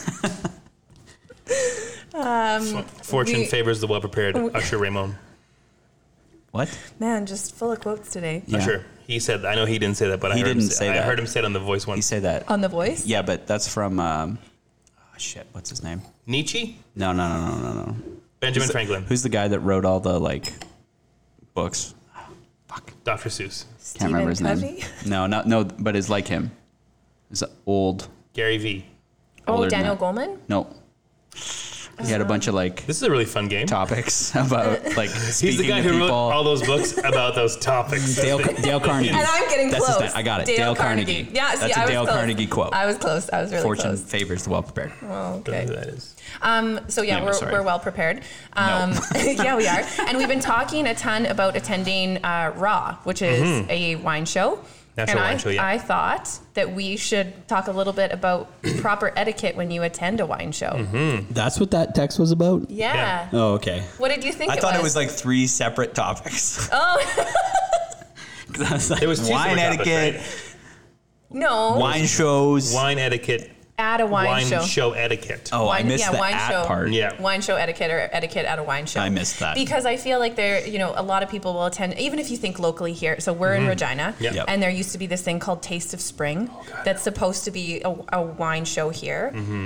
Fortune we- favors the well prepared. Usher Raymond. What? Man, just full of quotes today. Yeah. Usher. He said, I know he didn't say that, but I He heard him didn't say, say I that. heard him say it on The Voice You once. say that? On The Voice? Yeah, but that's from. Um, oh, shit, what's his name? Nietzsche? No, no, no, no, no, no. Benjamin Who's the- Franklin. Who's the guy that wrote all the like books? Fuck, Doctor Seuss. can't remember his Stephen name. Covey? No, not no, but is like him. Is old. Gary V. Oh, older than Daniel that. Goleman? No. He had a bunch of like This is a really fun game. topics about like He's speaking the guy to who people. wrote all those books about those topics. Dale, Dale Carnegie. And I'm getting That's his close. name. I got it. Dale, Carnegie. Yeah, see, That's I a was Dale close. Carnegie quote. I was close. I was really Fortune close. favors the well prepared. Oh, I don't know okay. who that is. Um, so yeah, Anyway, we're, sorry. we're well prepared. Um, yeah, we are. And we've been talking a ton about attending uh, Raw, which is a wine show. Natural and wine I, show, yeah. I thought that we should talk a little bit about proper etiquette when you attend a wine show. That's what that text was about? Yeah. Yeah. Oh, okay. What did you think I it thought was? it was like three separate topics. Oh, 'Cause I was like, There was two wine separate topics, etiquette, right? no. wine shows. Wine etiquette. At a wine, Wine show. show etiquette. Oh, I Wine- missed yeah, the wine at show. part. Yeah. Wine show etiquette or etiquette at a wine show. I missed that. Because I feel like there, you know, a lot of people will attend, even if you think locally here. So we're in Regina, Yep. Yep. and there used to be this thing called Taste of Spring that's supposed to be a, a wine show here.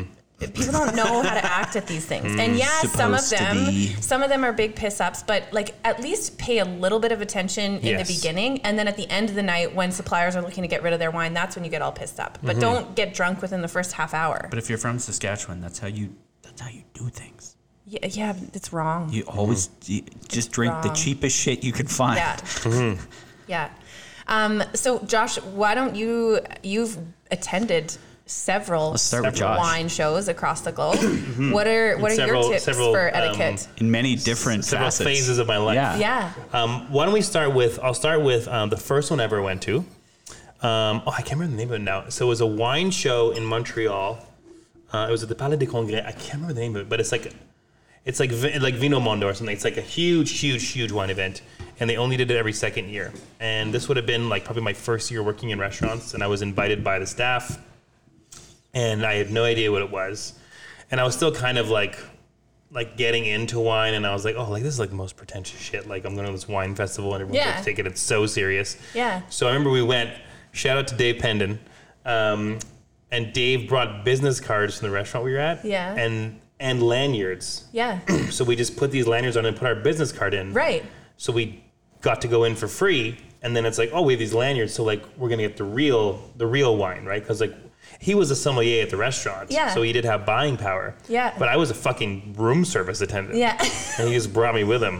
people don't know how to act at these things. And yeah, some of supposed to them, be. some of them are big piss ups, but like at least pay a little bit of attention in Yes. the beginning. And then at the end of the night, when suppliers are looking to get rid of their wine, that's when you get all pissed up. But don't get drunk within the first half hour. But if you're from Saskatchewan, that's how you that's how you do things. Yeah, yeah, it's wrong. You always you just drink the wrong. cheapest shit you can find. Yeah. Yeah. Um, so Josh, why don't you, you've attended several Let's start with Josh. wine shows across the globe. What are, what are Several- your tips several, for um, etiquette? In many different Several facets. phases of my life. Yeah. Yeah. Um, why don't we start with? I'll start with um, the first one I ever went to. Um, oh, I can't remember the name of it now. So it was a wine show in Montreal. Uh, it was at the Palais des Congrès. I can't remember the name of it, but it's like, it's like vi- like Vino Mondo or something. It's like a huge, huge, huge wine event, and they only did it every second year. And this would have been like probably my first year working in restaurants, and I was invited by the staff, and I had no idea what it was, and I was still kind of like. like getting into wine, and I was like, oh, like this is like the most pretentious shit. Like I'm going to this wine festival and everyone's Yeah. like taking it so serious. Yeah. So I remember we went, shout out to Dave Pendon, um, and Dave brought business cards from the restaurant we were at. Yeah. And and lanyards. Yeah. So we just put these lanyards on and put our business card in. Right. So we got to go in for free, and then it's like, oh, we have these lanyards, so like we're gonna get the real the real wine, right? Because like he was a sommelier at the restaurant, Yeah. so he did have buying power. Yeah. But I was a fucking room service attendant. Yeah. And he just brought me with him.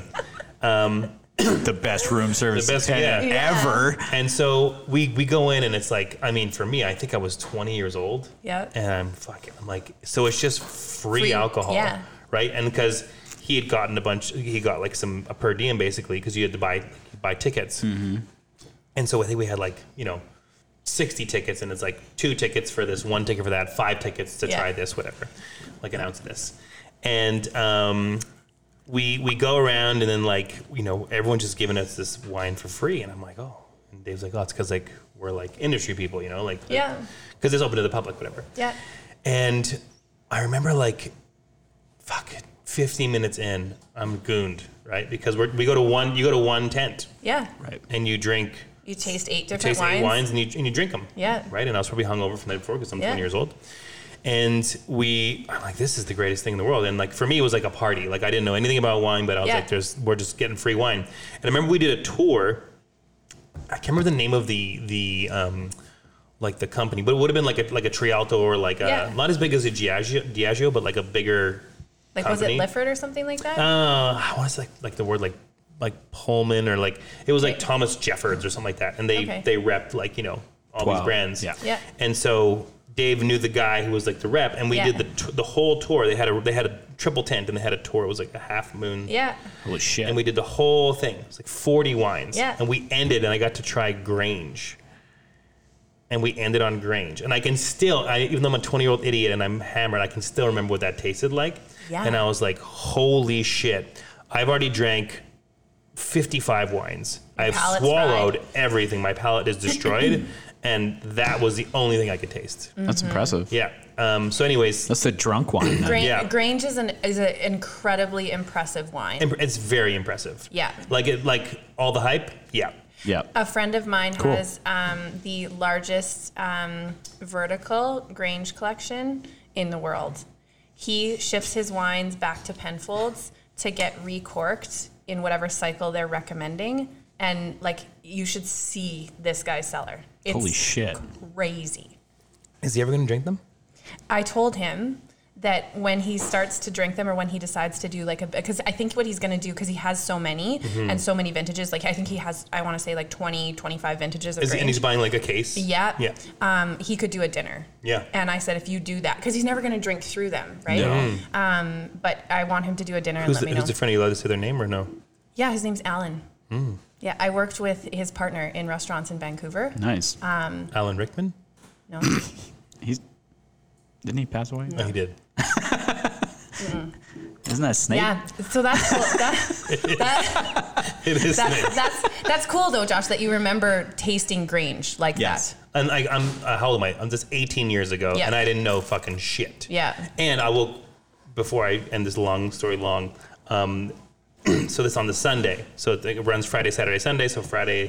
The best room service The best- attendant yeah. ever. And so we we go in, and it's like, I mean, for me, I think I was twenty years old. Yeah. And I'm fucking, I'm like, so it's just free, Free, alcohol, yeah. right? And because he had gotten a bunch, he got like some a per diem basically, because you had to buy buy tickets. Mm-hmm. And so I think we had like, you know, sixty tickets, and it's like two tickets for this, one ticket for that, five tickets to Yeah. try this, whatever, like an ounce of this. And um, we we go around, and then like, you know, everyone's just giving us this wine for free, and I'm like, oh, and Dave's like, oh, it's because like we're like industry people, you know, like Yeah. because it's open to the public, whatever. Yeah. And I remember like, fuck it, fifteen minutes in, I'm gooned, right? Because we're, we go to one, you go to one tent, Yeah. Right. and you drink, You taste eight different taste wines. eight wines, and you, and you drink them. Yeah. Right? And I was probably hungover from the night before because I'm Yeah. twenty years old. And we, I'm like, this is the greatest thing in the world. And like, for me, it was like a party. Like, I didn't know anything about wine, but I was Yeah. like, there's, we're just getting free wine. And I remember we did a tour. I can't remember the name of the, the, um, like the company, but it would have been like a, like a Trialto or like a, Yeah. not as big as a Diageo, Diageo, but like a bigger, Like, was it company. Lifford or something like that? uh, I want to say like, like the word like like Pullman, or like it was like Okay. Thomas Jeffords or something like that, and they Okay. they repped like, you know, all Wow. these brands. Yeah. Yeah. And so Dave knew the guy who was like the rep, and we Yeah. did the t- the whole tour. They had a they had a triple tent, and they had a tour. It was like a half moon. Yeah. Holy shit. And we did the whole thing. It was like forty wines. Yeah. And we ended, and I got to try Grange. And we ended on Grange. And I can still, I, even though I'm a twenty-year-old idiot and I'm hammered, I can still remember what that tasted like. Yeah. And I was like, holy shit. I've already drank fifty-five wines. I've palate's swallowed fried. everything. My palate is destroyed. And that was the only thing I could taste. That's impressive. Yeah. Um, so anyways, That's the drunk wine. then. Gra- Yeah. Grange is an is an incredibly impressive wine. imp- it's very impressive. Yeah. Like it, like all the hype. Yeah. Yeah. A friend of mine Cool. has um, the largest um, vertical Grange collection in the world. He ships his wines back to Penfolds to get recorked in whatever cycle they're recommending. And like, you should see this guy's cellar. It's Holy shit. crazy. Is he ever going to drink them? I told him that when he starts to drink them, or when he decides to do like a, because I think what he's going to do, because he has so many Mm-hmm. and so many vintages, like I think he has, I want to say like twenty, twenty-five vintages of Is, and Grange. he's buying like a case? Yeah. Yeah. Um, he could do a dinner. Yeah. And I said, if you do that, because he's never going to drink through them, right? No. Um, but I want him to do a dinner Who's and the, let me know. who's the friend? Are you allowed to say their name or no? Yeah, his name's Alan. Hmm. Yeah, I worked with his partner in restaurants in Vancouver. Nice. Alan Rickman? No. He's didn't he pass away? Oh, he did. Isn't that Snake? Yeah. So that's cool. That, that, It is that, Snake. that's that's cool though, Josh, that you remember tasting Grange like Yes. that. And I, I'm, uh, how old am I? I'm just eighteen years ago, Yeah. and I didn't know fucking shit. Yeah. And I will, before I end this long story long, um, so this on the Sunday. So it runs Friday, Saturday, Sunday. So Friday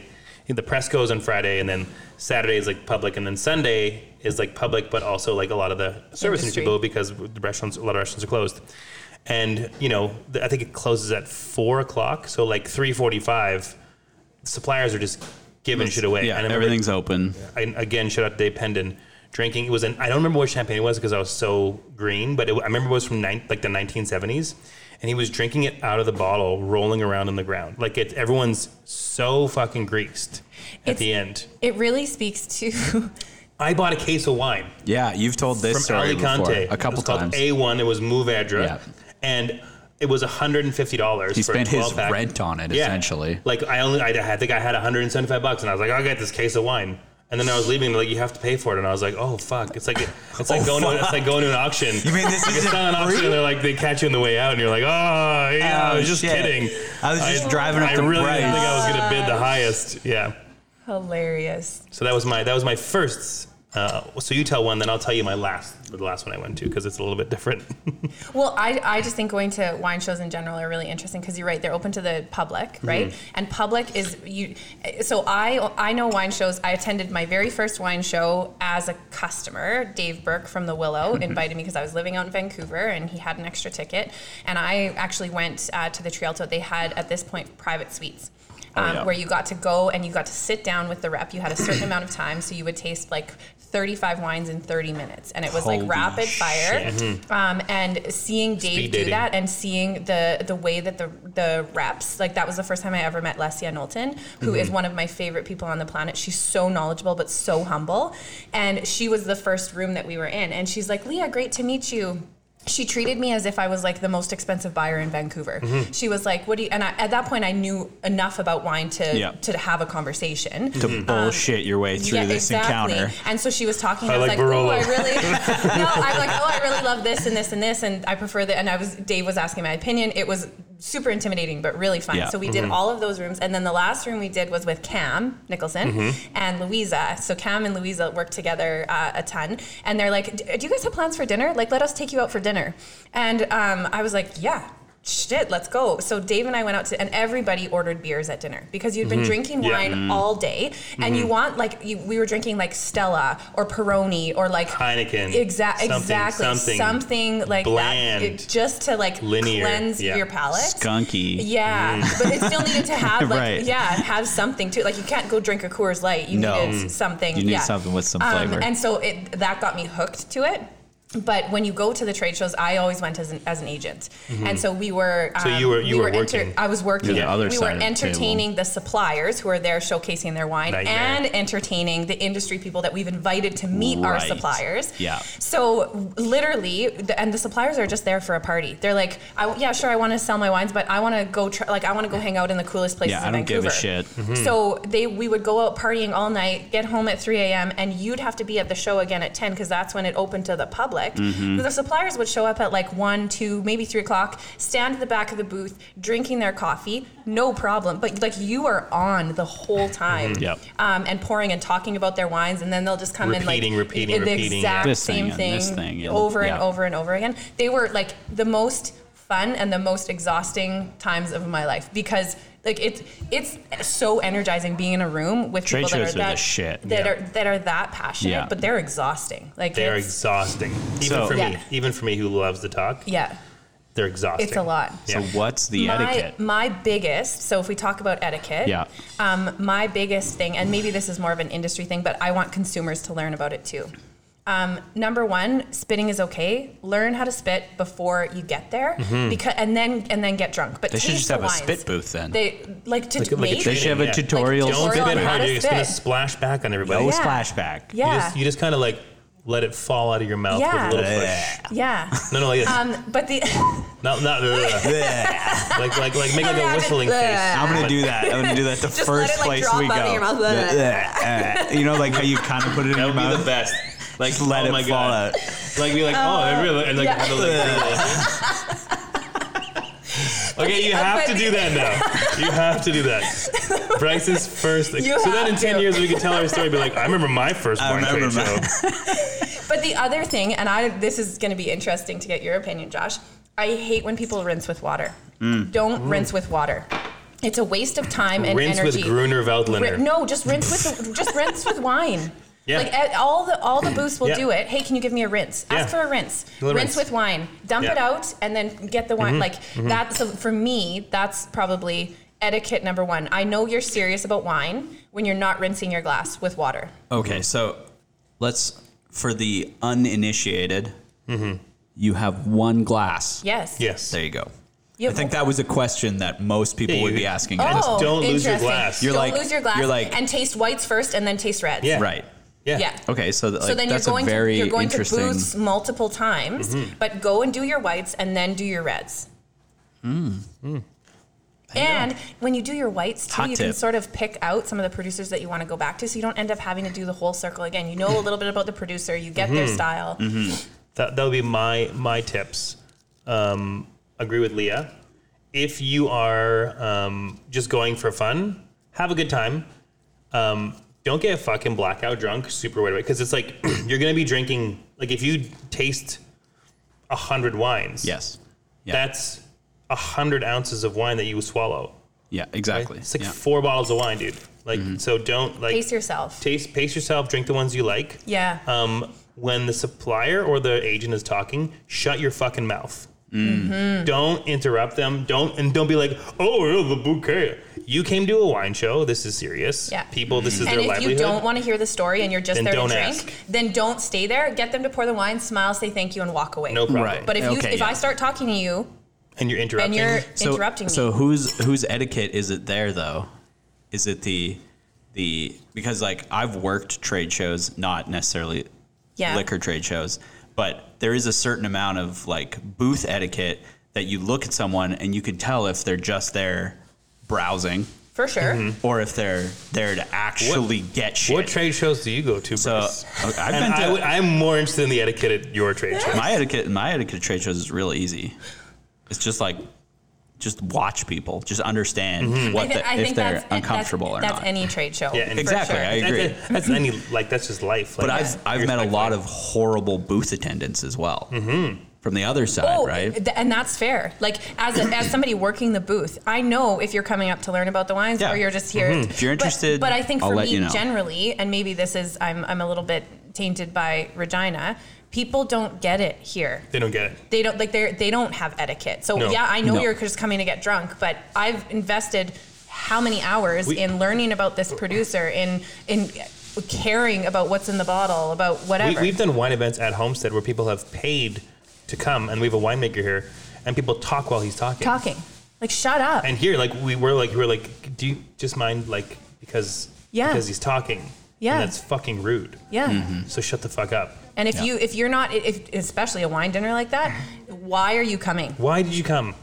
the press goes on Friday, and then Saturday is like public, and then Sunday is like public, but also like a lot of the service industry people because the restaurants, a lot of restaurants are closed. And, you know, I think it closes at four o'clock. So like three forty-five, suppliers are just giving shit away. Yeah, and everything's open. I, again, shout out to Dave Pendon. Drinking, it was an, I don't remember what champagne it was because I was so green, but it, I remember it was from nine, like the nineteen seventies. And he was drinking it out of the bottle, rolling around on the ground. Like it, everyone's so fucking greased at It's, the end. It really speaks to... I bought a case of wine Yeah, you've told this from story Alicante. before a It couple was called times. A one. It was Mourvedre. Yeah. And it was one hundred fifty dollars He for spent a his twelve pack. rent on it, Yeah. essentially. Like I only, I, I think I had one hundred seventy-five bucks, and I was like, I'll get this case of wine. And then I was leaving, they're like, you have to pay for it, and I was like, oh fuck! It's like it's like Oh, going to fuck. it's like going to an auction. You mean this like isn't it's not an auction? free? And they're like, they catch you on the way out, and you're like, oh yeah, Oh, I was just shit. kidding. I was just driving up I the really price. didn't think I was gonna bid the highest. Yeah. Hilarious. So that was my that was my first. Uh, so you tell one, then I'll tell you my last, the last one I went to, because it's a little bit different. Well, I, I just think going to wine shows in general are really interesting because you're right, they're open to the public, right? And public is you. So I I know wine shows. I attended my very first wine show as a customer. Dave Burke from the Willow invited me because I was living out in Vancouver and he had an extra ticket. And I actually went uh, to the Trialto. They had at this point private suites. Um, Oh, yeah. Where you got to go and you got to sit down with the rep. You had a certain amount of time, so you would taste like thirty-five wines in thirty minutes, and it was Holy like rapid fire. Um, and seeing Dave Speed do dating. that, and seeing the the way that the the reps, like that was the first time I ever met Lesia Knowlton, who is one of my favorite people on the planet. She's so knowledgeable but so humble, and she was the first room that we were in, and she's like, Leah, great to meet you. She treated me as if I was like the most expensive buyer in Vancouver. Mm-hmm. She was like, "What do you?" And I, at that point, I knew enough about wine to Yeah. to have a conversation. To bullshit your way through Yeah, this exactly. encounter. And so she was talking. I I was like like, "Oh, Barolo." I really." No, I'm like, "Oh, I really love this and this and this, and I prefer that." And I was Dave was asking my opinion. It was super intimidating, but really fun. Yeah. So we did all of those rooms, and then the last room we did was with Cam Nicholson and Louisa. So Cam and Louisa worked together uh, a ton, and they're like, "Do you guys have plans for dinner? Like, let us take you out for dinner." And um, I was like, "Yeah." Shit, let's go. So Dave and I went out to, and everybody ordered beers at dinner because you'd been drinking Yeah. wine all day, and you want like you, we were drinking like Stella or Peroni or like Heineken. Exa- Something- exactly, something something like bland. that, it- just to like Linear, cleanse yeah. your palate. Skunky. Yeah, but it still needed to have like Right. yeah, have something too. Like you can't go drink a Coors Light. You No. needed something. You need yeah. something with some Um, flavor. and so it that got me hooked to it. But when you go to the trade shows, I always went as an, as an agent, and so we were. Um, So you were- you we were working. I was working. You're the other we side were of the entertaining the suppliers who are there showcasing their wine, Nightmare. and entertaining the industry people that we've invited to meet our Right. suppliers. Yeah. So literally, the, and the suppliers are just there for a party. They're like, I, yeah, sure, I want to sell my wines, but I want to go, try, like, I want to go hang out in the coolest places Yeah, I in don't give Vancouver. a shit. Mm-hmm. So they, we would go out partying all night, get home at three a.m., and you'd have to be at the show again at ten because that's when it opened to the public. Mm-hmm. The suppliers would show up at like one, two, maybe three o'clock, stand at the back of the booth, drinking their coffee, no problem. But like you are on the whole time, Mm-hmm. Yep. um, and pouring and talking about their wines, and then they'll just come Repeating, in like repeating, the repeating, yeah. exact This same thing thing, and this thing, and- over and yeah. over and over again. They were like the most fun and the most exhausting times of my life because like it's it's so energizing being in a room with Trade people that shows are are the that shit. that Yeah. are that are that passionate, Yeah. but they're exhausting. Like They are it's, exhausting. Even So- for Yeah. me. Even for me who loves to talk. yeah, They're exhausting. it's a lot. So Yeah. what's the my, etiquette? my biggest, so if we talk about etiquette, Yeah. um, my biggest thing, and maybe this is more of an industry thing, but I want consumers to learn about it too. Um, number one, spitting is okay. Learn how to spit before you get there, because and then and then get drunk. But They should taste just the have a wines. spit booth then. They like to Like a- like a maybe. They should have a Yeah. tutorial. Like Don't tutorial spit on how hard. to You're just going to spit. splash back on everybody. no Yeah. splashback. Yeah. You just, you just kind of like let it fall out of your mouth Yeah. with a little push. Yeah. No, no, like this. Um, but the not, not, like, like, like, make like a Rabbit, whistling bleh. face. I'm gonna do that. I'm gonna do that the Just first let it, like, place drop we out go. of your mouth. Uh, you know, like how you kind of put it in That your would be mouth. the best. Like, Just let oh it my fall God. out. Like, be like, oh, it really, and like, Yeah. kind of like, okay, you have to do that now. You have to do that. Bryce's first. Like, You so then in have ten to. years we can tell our story. Be like, I remember my first I wine trade remember show. But the other thing, and I this is going to be interesting to get your opinion, Josh. I hate when people rinse with water. Mm. Don't rinse with water. It's a waste of time and Rinse energy. with Gruner Veltliner. Ri- no, just rinse with the, just rinse with wine. Yeah. Like at, all the all the booths will Yeah. do it. Hey, can you give me a rinse? Ask Yeah. for a rinse. A little Rinse rinse. with wine. Dump Yeah. it out and then get the wine. Mm-hmm. Like Mm-hmm. that. So for me, that's probably etiquette number one. I know you're serious about wine when you're not rinsing your glass with water. Okay, so let's for the uninitiated, you have one glass. Yes. Yes. There you go. You I think that was a question that most people Yeah, would you- be asking. Oh, Don't lose your interesting. glass. You're Don't like- lose your glass. you're like- and taste whites first, and then taste reds. Yeah. Right. Yeah. Yeah. Okay, so, th- like, So then you're that's going a very to you're going to interesting. booths multiple times, Mm-hmm. but go and do your whites and then do your reds. Hmm. And when you do your whites too, Hot you can tip. sort of pick out some of the producers that you want to go back to, so you don't end up having to do the whole circle again. You know a little bit about the producer, you get Mm-hmm. their style. That that would be my my tips. Um, agree with Leah. If you are um, just going for fun, have a good time. Um, don't get fucking blackout drunk, super wide awake, because it's like you're gonna be drinking. Like if you taste a hundred wines, Yes. Yeah. that's a hundred ounces of wine that you swallow. yeah. right? Exactly. It's like yeah. four bottles of wine, dude. Like so, don't like Pace yourself. taste pace yourself. Drink the ones you like. Yeah. Um, when the supplier or the agent is talking, shut your fucking mouth. Mm-hmm. Don't interrupt them. Don't and don't be like, oh, yeah, the bouquet. You came to a wine show. This is serious. Yeah. People, this is And their if livelihood. you don't want to hear the story and you're just Then there to don't drink, ask. then don't stay there. Get them to pour the wine, smile, say thank you, and walk away. no problem. Right. But if you Okay, if yeah. I start talking to you And you're and interrupting. you're so, interrupting me, So whose whose etiquette is it there though? Is it the the because like I've worked trade shows, not necessarily Yeah. liquor trade shows, but there is a certain amount of like booth etiquette that you look at someone and you can tell if they're just there browsing for sure. Mm-hmm. or if they're there to actually get shit. what trade shows do you go to, so Bryce? okay, I've And been I to would- I'm more interested in the etiquette at your trade show. my etiquette. My etiquette at trade shows is real easy. It's just like just watch people, just understand Mm-hmm. what I, thi- the, I if think they're that's, uncomfortable that's, or that's not. any trade show. Yeah, and- for Exactly, sure. I agree. That's, that's any like that's just life. Like, But I've I've here's met my a lot point. of horrible booth attendants as well from the other side, Oh, right? th- and that's fair. Like as a, as somebody working the booth, I know if you're coming up to learn about the wines Yeah. or you're just here. If you're But- interested, but, I think I'll for let me you know. generally, and maybe this is I'm I'm a little bit tainted by Regina. People don't get it here. They don't get it. They don't like they they don't have etiquette. So No. yeah, I know No. you're just coming to get drunk, but I've invested how many hours We- in learning about this producer, in in caring about what's in the bottle, about whatever. We, we've done wine events at Homestead where people have paid to come, and we have a winemaker here, and people talk while he's talking. talking. Like shut up. And here, like we were like we were like, do you just mind like because Yeah. because he's talking? Yeah. And that's fucking rude. yeah. So shut the fuck up. And if Yeah. you if you're not if especially a wine dinner like that, why are you coming? Why did you come?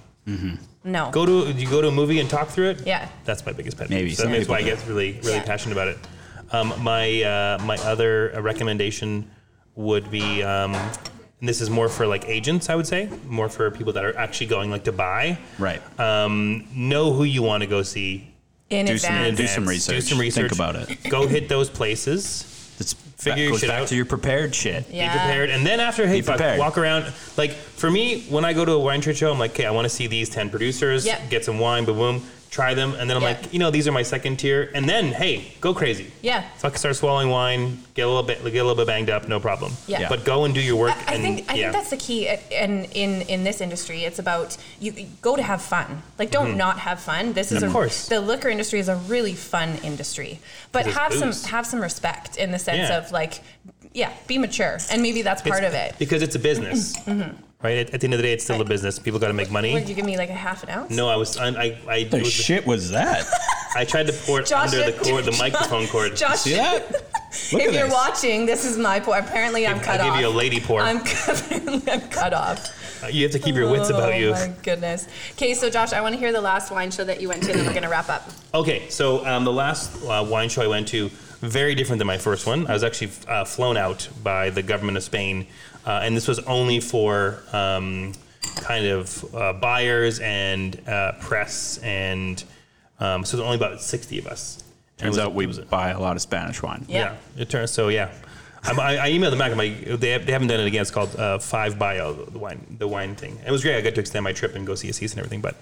No. Go to you go to a movie and talk through it? Yeah. That's my biggest pet Maybe peeve. So some that's why I people get really really Yeah. passionate about it. Um, my uh, my other recommendation would be, um, and this is more for like agents, I would say, more for people that are actually going like to buy. Right. Um, know who you want to go see. in do some- advance. do some advance. research. Do some research. Think about it. Go hit those places. It's Figure that your goes shit back out. to your prepared shit. Yeah. Be prepared, and then after, hey, Be fuck, prepared. walk around. Like for me, when I go to a wine trade show, I'm like, okay, I want to see these ten producers, Yep. get some wine, boom, boom, try them, and then I'm Yeah. like, you know, these are my second tier, and then hey, go crazy. Yeah. Fuck, start swallowing wine, get a little bit, get a little bit banged up, no problem. Yeah. Yeah. But go and do your work. I and, think I yeah. think that's the key. And in in this industry, it's about you you go to have fun. Like, don't not have fun. This is Mm-hmm. Of a, course. the liquor industry is a really fun industry. But Because have it's some booze. have some respect in the sense Yeah. of like, yeah, be mature, and maybe that's part It's- of it. because it's a business, right? At, at the end of the day, it's still a business. People got to make money. What, did you give me like a half an ounce? No, I was, I, I, I, The it was- shit was that? I tried to pour it Josh, under the cord, the microphone cord. Josh, See that? Look if at you're this. watching, this is my pour. Apparently, I'm cut I'll off. give you a lady pour. I'm, I'm cut off. Uh, you have to keep your wits about you. Oh my goodness. Okay, so Josh, I want to hear the last wine show that you went to, and then we're gonna wrap up. Okay, so um, the last uh, wine show I went to, very different than my first one. I was actually uh, flown out by the government of Spain, uh, and this was only for um, kind of uh, buyers and uh, press, and um, so it was only about sixty of us. And Turns it was- out we it was- buy a lot of Spanish wine. Yeah. yeah, it turns so. Yeah, I, I I emailed them back. I'm like, they, have, they haven't done it again. It's called uh, Five Bio, the wine, the wine thing. It was great. I got to extend my trip and go see a season and everything. But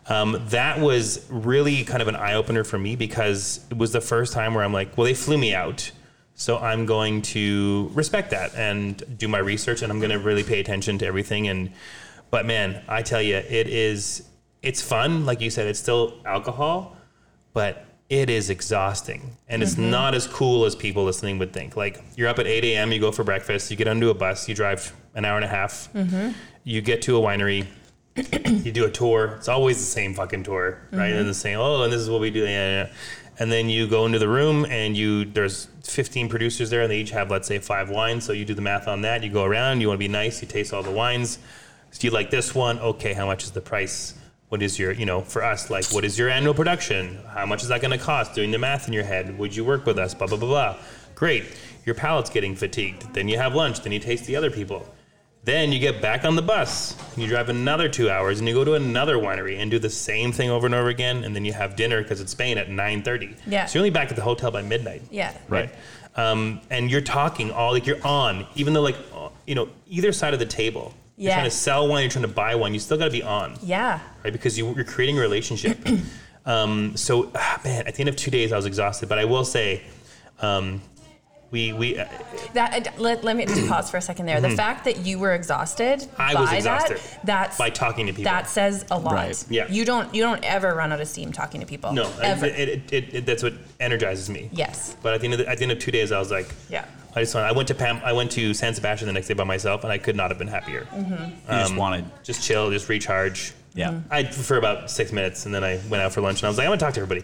Um, that was really kind of an eye opener for me because it was the first time where I'm like, well, they flew me out. So I'm going to respect that and do my research, and I'm going to really pay attention to everything. And, but man, I tell you, it is, it's fun. Like you said, it's still alcohol, but it is exhausting, and it's mm-hmm. not as cool as people listening would think. Like, you're up at eight a.m., you go for breakfast, you get onto a bus, you drive an hour and a half, mm-hmm. you get to a winery, you do a tour. It's always the same fucking tour, right? Mm-hmm. And the same, oh, and this is what we do. Yeah, yeah, yeah. And then you go into the room, and you there's fifteen producers there, and they each have, let's say, five wines. So you do the math on that. You go around, you want to be nice, you taste all the wines. Do you like this one? Okay, how much is the price? What is your, you know, for us, like, what is your annual production? How much is that going to cost? Doing the math in your head. Would you work with us? Blah, blah, blah, blah. Great. Your palate's getting fatigued. Then you have lunch. Then you taste the other people. Then you get back on the bus. And you drive another two hours and you go to another winery and do the same thing over and over again. And then you have dinner because it's Spain at nine thirty. Yeah. So you're only back at the hotel by midnight. Yeah. Right. Um, and you're talking all, like, you're on, even though, like, you know, either side of the table. You're yeah. trying to sell one, you're trying to buy one, you still got to be on. Yeah. Right? Because you, you're creating a relationship. um, so, ah, man, at the end of two days, I was exhausted. But I will say, um, we... we uh, that let, let me just pause for a second there. Mm-hmm. The fact that you were exhausted I by was exhausted that, that's, by talking to people. That says a lot. Right. Yeah. You don't, you don't ever run out of steam talking to people. No. Ever. I, it, it, it, it, that's what energizes me. Yes. But at the, end of the, at the end of two days, I was like... Yeah. I just I went to Pam, I went to San Sebastian the next day by myself, and I could not have been happier. Mm-hmm. You just Um, wanted, Just chill, just recharge. yeah. Mm-hmm. I for about six minutes, and then I went out for lunch, and I was like, I'm gonna talk to everybody.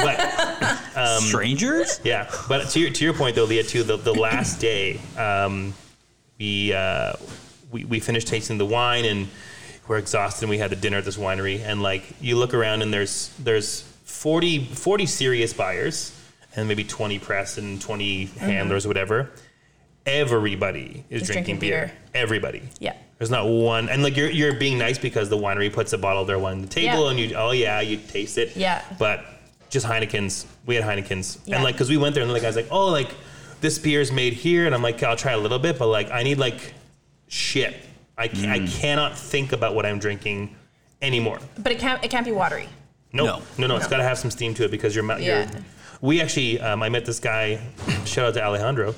But um, Strangers? yeah, but to your to your point though, Leah, too, the the last day, um, we uh, we we finished tasting the wine, and we're exhausted, and we had the dinner at this winery, and like you look around, and there's there's forty, forty serious buyers, and maybe twenty press and twenty mm-hmm. handlers, or whatever. Everybody is It's drinking, drinking beer. beer. Everybody. Yeah. There's not one, and like you're you're being nice because the winery puts a bottle of their wine on the table, Yeah. and you oh yeah, you taste it. Yeah. But just Heineken's, we had Heineken's, Yeah. and like because we went there, and the guy's like, oh, like this beer's made here, and I'm like, I'll try a little bit, but like I need like shit. I can, I cannot think about what I'm drinking anymore. But it can't, it can't be watery. Nope. No. No, no, it's got to have some steam to it because you're. ma- Yeah. you're we actually, um, I met this guy. Shout out to Alejandro.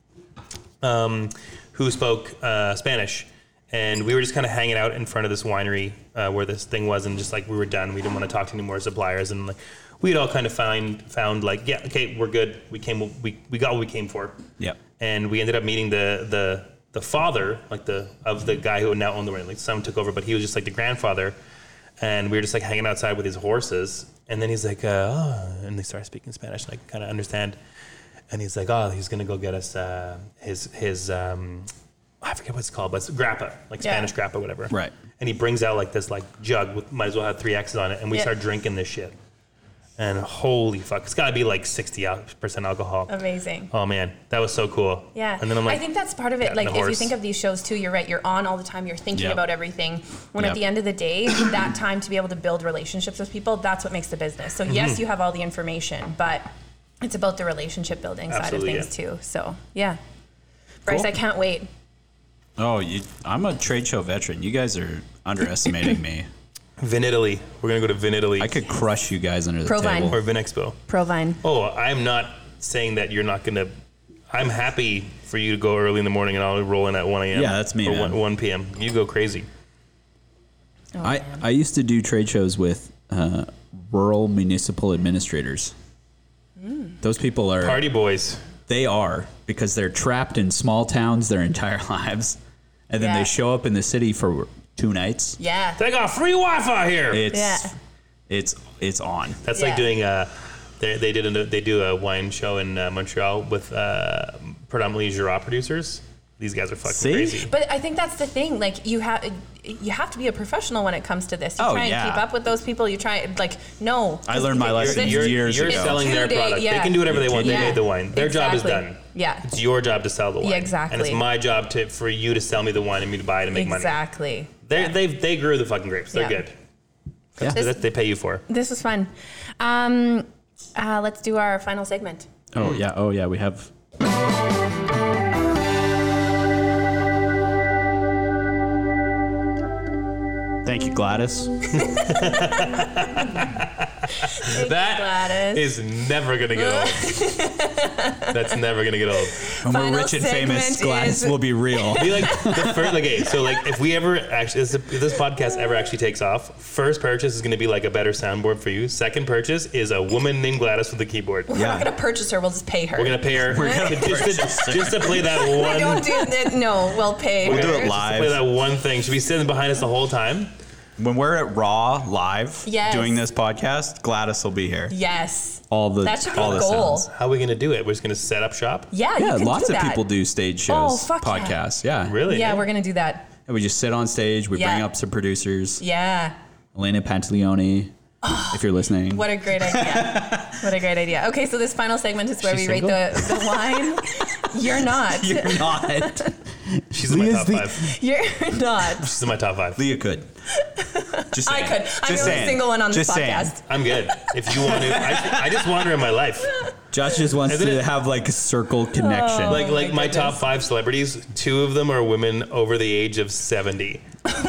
Um, who spoke uh, Spanish, and we were just kind of hanging out in front of this winery uh, where this thing was, and just like we were done, we didn't want to talk to any more suppliers, and like we'd all kind of find found like yeah, okay, we're good, we came, we we got what we came for, Yep. and we ended up meeting the the the father, like the of the guy who now owned the winery. Like someone took over, but he was just like the grandfather, and we were just like hanging outside with his horses, and then he's like, uh, oh, and they started speaking Spanish, and I could kind of understand. And he's like, oh, he's gonna go get us uh, his his um, I forget what it's called, but it's grappa, like Yeah. Spanish grappa, whatever. Right. And he brings out like this like jug with might as well have three X's on it, and we Yeah. start drinking this shit. And holy fuck, it's got to be like sixty percent alcohol. Amazing. Oh man, that was so cool. Yeah. And then I'm like, I think that's part of it. yeah, Like, the if you horse. think of these shows too, you're right. You're on all the time. You're thinking Yep. about everything. When Yep. at the end of the day, that time to be able to build relationships with people, that's what makes the business. So Mm-hmm. yes, you have all the information, but it's about the relationship building Absolutely, side of things yeah. too. So yeah. Bryce, Cool. I can't wait. Oh, you, I'm a trade show veteran. You guys are underestimating me. Vin Italy. We're gonna go to Vin Italy I could crush you guys under the Provine. table. or Vin Expo. Provine. Oh, I'm not saying that you're not gonna. I'm happy for you to go early in the morning, and I'll roll in at one a.m. Yeah, that's me, Or man. one, one p.m. You go crazy. Oh, I, man. I used to do trade shows with uh, rural municipal administrators. Those people are Party boys. they are because they're trapped in small towns their entire lives, and then Yeah. they show up in the city for two nights. Yeah. They got free Wi-Fi here. It's Yeah. it's it's on. That's Yeah. like doing a. They, they did a, they do a wine show in uh, Montreal with uh, predominantly Jura producers. These guys are fucking See? crazy. But I think that's the thing. Like, you have you have to be a professional when it comes to this. You Oh, try and yeah. keep up with those people. You try like no. I learned my lesson You're, years you're ago. selling their Two-day, product. They yeah. can do whatever they want. They Yeah. made the wine. Their job is Exactly. done. Yeah. It's your job to sell the wine. Yeah, exactly. And it's my job to for you to sell me the wine and me to buy it and make money. Exactly. They Yeah. they they grew the fucking grapes. They're Yeah. good. Yeah. That's what they pay you for. This was fun. Um, uh, let's do our final segment. Oh yeah, oh yeah, we have. Thank you, Gladys. That Gladys. is never gonna get old. That's never gonna get old. When we're Final rich and famous, segment Gladys is- will be real. Be like the first, like, okay, so like if we ever actually, if this podcast ever actually takes off, first purchase is gonna be like a better soundboard for you. Second purchase is a woman named Gladys with a keyboard. We're not gonna purchase her. We'll just pay her. We're gonna pay her just, to, just to play that one. Don't do that. No, we'll pay We'll her. do it Just to live. play that one thing. She'll be sitting behind us the whole time. When we're at Raw live Yes. doing this podcast, Gladys will be here. Yes. All the That should be all a the goal. sounds. How are we gonna do it? We're just gonna set up shop. Yeah, Yeah, you can lots do of that. people do stage Oh, shows, fuck yeah. podcasts. Yeah. Really? Yeah, we're gonna do that. And we just sit on stage. We Yeah. bring up some producers. Yeah. Elena Pantaleone, if you're listening. What a great idea. What a great idea. Okay, so this final segment is where She's we rate the, the wine. You're not. You're not. She's in my Leah's top the- five. You're not. She's in my top five. Leah could. Just I saying. could. I'm Just the only saying. single one on this Just saying. podcast. I'm good. If you want to, I, I just want her in my life. Josh just wants Isn't to it- have like a circle connection. Oh. Like like my my top goodness. five celebrities, two of them are women over the age of seventy.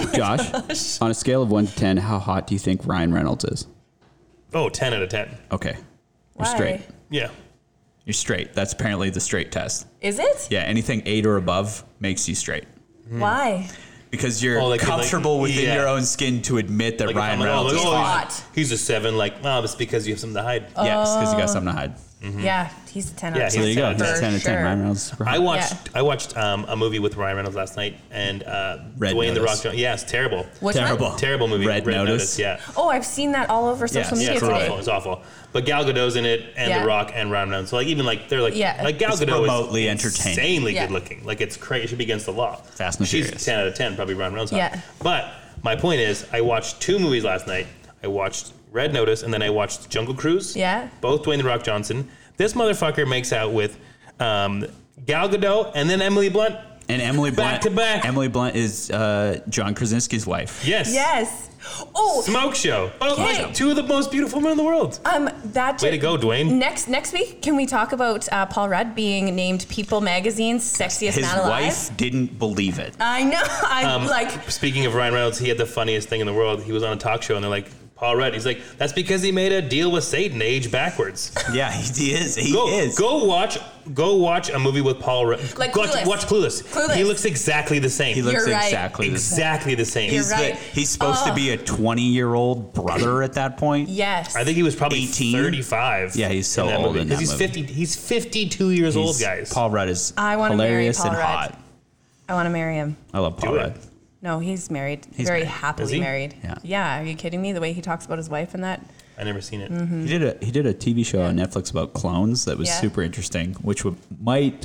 Josh, on a scale of one to ten, how hot do you think Ryan Reynolds is? Oh, ten out of ten. Okay. You're Why? straight. Yeah. You're straight. That's apparently the straight test. Is it? Yeah, anything eight or above makes you straight. Why? Because you're Oh, like- comfortable like- within yeah. your own skin to admit that Like if Ryan I'm like, oh, Reynolds like, is oh, hot. hot. He's a seven. Like, oh, it's because you have something to hide. Yes, because you got something to hide. Yeah, he's a ten Yeah, out of he's ten. There you go. ten. That's For ten to ten. sure. Ryan Reynolds is super hot. I watched Yeah. I watched um, a movie with Ryan Reynolds last night, and uh, Red Dwayne the Rock Notice. Johnson. Yeah, it's terrible. Which Terrible. one? Terrible movie. Red Notice. Yeah. Oh, I've seen that all over social Yes. Yeah, media it's today. awful. It's awful. But Gal Gadot's in it, and Yeah. The Rock, and Ryan Reynolds. So like even like they're like Yeah. like Gal It's Gadot remotely is entertaining. insanely Yeah. good looking. Like it's crazy. It should be against the law. Fast and She's Furious. ten out of ten. Probably Ryan Reynolds. hot. Yeah. But my point is, I watched two movies last night. I watched Red Notice, and then I watched Jungle Cruise. Yeah. Both Dwayne the Rock Johnson. This motherfucker makes out with um, Gal Gadot and then Emily Blunt. And Emily Back Blunt. to back. Emily Blunt is uh, John Krasinski's wife. Yes. Yes. Oh, Smoke show. Oh, Okay. like two of the most beautiful women in the world. um, that. Way to go, Dwayne. Next next week, can we talk about uh, Paul Rudd being named People Magazine's sexiest His man alive? wife didn't believe it. I know. I'm Um, like, Speaking of Ryan Reynolds, he had the funniest thing in the world. He was on a talk show, and they're like, Paul Rudd. He's like, that's because he made a deal with Satan to age backwards. Yeah, he, he is. He Go, is. go watch, go watch a movie with Paul Rudd. Like watch, Clueless. watch Clueless. Clueless. He looks exactly the same. He looks You're right. exactly the same. exactly the same. You're He's, right. the, he's supposed to be a twenty-year-old brother at that point. yes. I think he was probably eighteen? thirty-five. Yeah, he's so in that old movie. in 'Cause that he's movie. fifty. He's fifty-two years old, He's- guys. Paul Rudd is I wanna marry hilarious Paul and Rudd. hot. I want to marry him. I love Paul Do it. Rudd. No, he's married. He's Very married. happily Is he? married. Yeah. Yeah. Are you kidding me? The way he talks about his wife and that. I never seen it. Mm-hmm. He did a he did a T V show on Netflix about clones that was Yeah. super interesting, which would might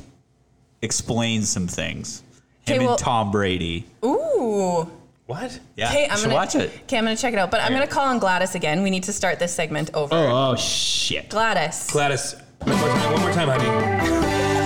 explain some things. Him Okay, well- and Tom Brady. Ooh. What? Yeah, Okay, you I'm should gonna watch it. Okay, I'm gonna check it out. But I'm gonna call on Gladys again. We need to start this segment over. Oh, oh shit! Gladys. Gladys, one more time, one more time, honey.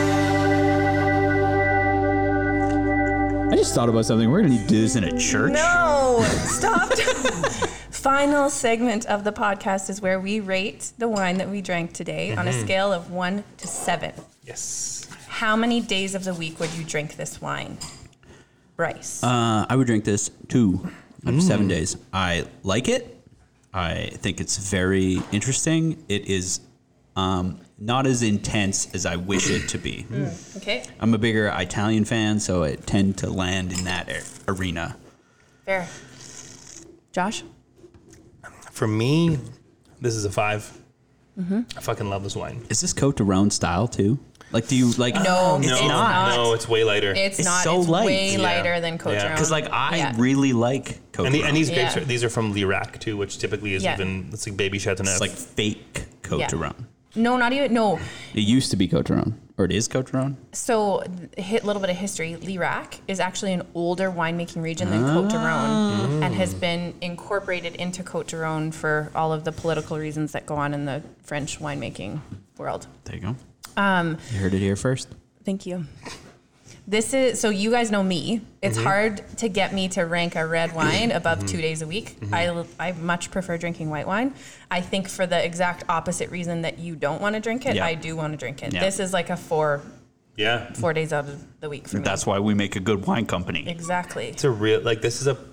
I just thought about something. We're gonna need to do this in a church. No, stop. Final segment of the podcast is where we rate the wine that we drank today on a Mm-hmm. scale of one to seven. Yes. How many days of the week would you drink this wine? Bryce. Uh, I would drink this two out of seven days. I like it. I think it's very interesting. It is um, not as intense as I wish it to be. okay, I'm a bigger Italian fan, so I tend to land in that a- arena. fair. Josh? For me, this is a five. Mm-hmm. I fucking love this wine. Is this Cote de Rhone style too? Like, do you like? No, it's no, not. No, it's way lighter. It's, It's not. so it's light. way Yeah. lighter than Cote Yeah. Giron. Because like I Yeah. really like Cote and, de the, Rhone. and these grapes, Yeah. are, these are from Lirac too, which typically is Yeah. even, it's like baby Chateauneuf. It's like fake Cote Yeah. de Rhone. No, not even. No. It used to be Cote de Rhone, or it is Cote de Rhone. So, a little bit of history. Lirac is actually an older winemaking region than Cote de Rhone and has been incorporated into Cote de Rhone for all of the political reasons that go on in the French winemaking world. There you go. Um, you heard it here first. Thank you. This is so you guys know me. It's hard to get me to rank a red wine above two days a week. I, I much prefer drinking white wine. I think for the exact opposite reason that you don't want to drink it, Yeah. I do want to drink it. Yeah. This is like a four yeah. four days out of the week for me. That's why we make a good wine company. exactly. It's a real, like, this is a,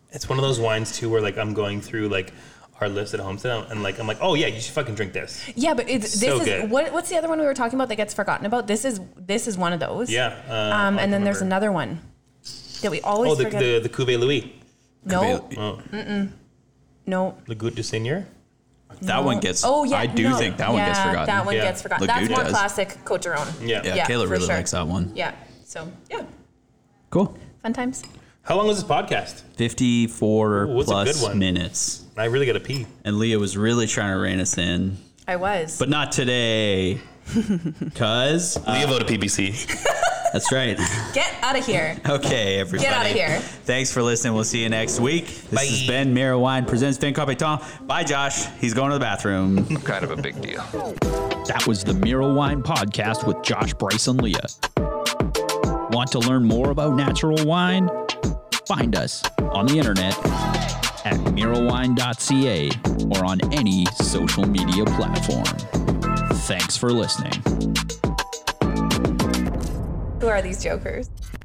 It's one of those wines too, where like I'm going through like our list at Homestead, and like I'm like, oh yeah, you should fucking drink this. Yeah, but it's, this So is good. what, what's the other one we were talking about that gets forgotten about? This is this is one of those. Yeah. Uh, Um, I and then can there's remember. another one that we always Oh, the forget. the, the Cuvée Louis, no, oh, no. Le Goutte du Seigneur. That one gets. Oh yeah, I do no. think that one yeah, gets forgotten. That one Yeah. gets forgotten. Le That's Goutte more does. classic Côte d'Iron. Yeah. Yeah, Yeah, Kayla for really sure. likes that one. Yeah. So yeah, Cool. fun times. How long was this podcast? fifty-four Ooh, what's a good plus one? minutes. I really got to pee. And Leah was really trying to rein us in, I was. but not today. Cause uh, Leah voted P B C. that's right. Get out of here. Okay, everybody. Get outta here. Thanks for listening. We'll see you next week. This has Bye. been Mirror Wine presents Fin Compétent. Bye, Josh. He's going to the bathroom. Kind of a big deal. That was the Miro Wine Podcast with Josh, Bryce, and Leah. Want to learn more about natural wine? Find us on the internet at miro wine dot c a or on any social media platform. Thanks for listening. Who are these jokers?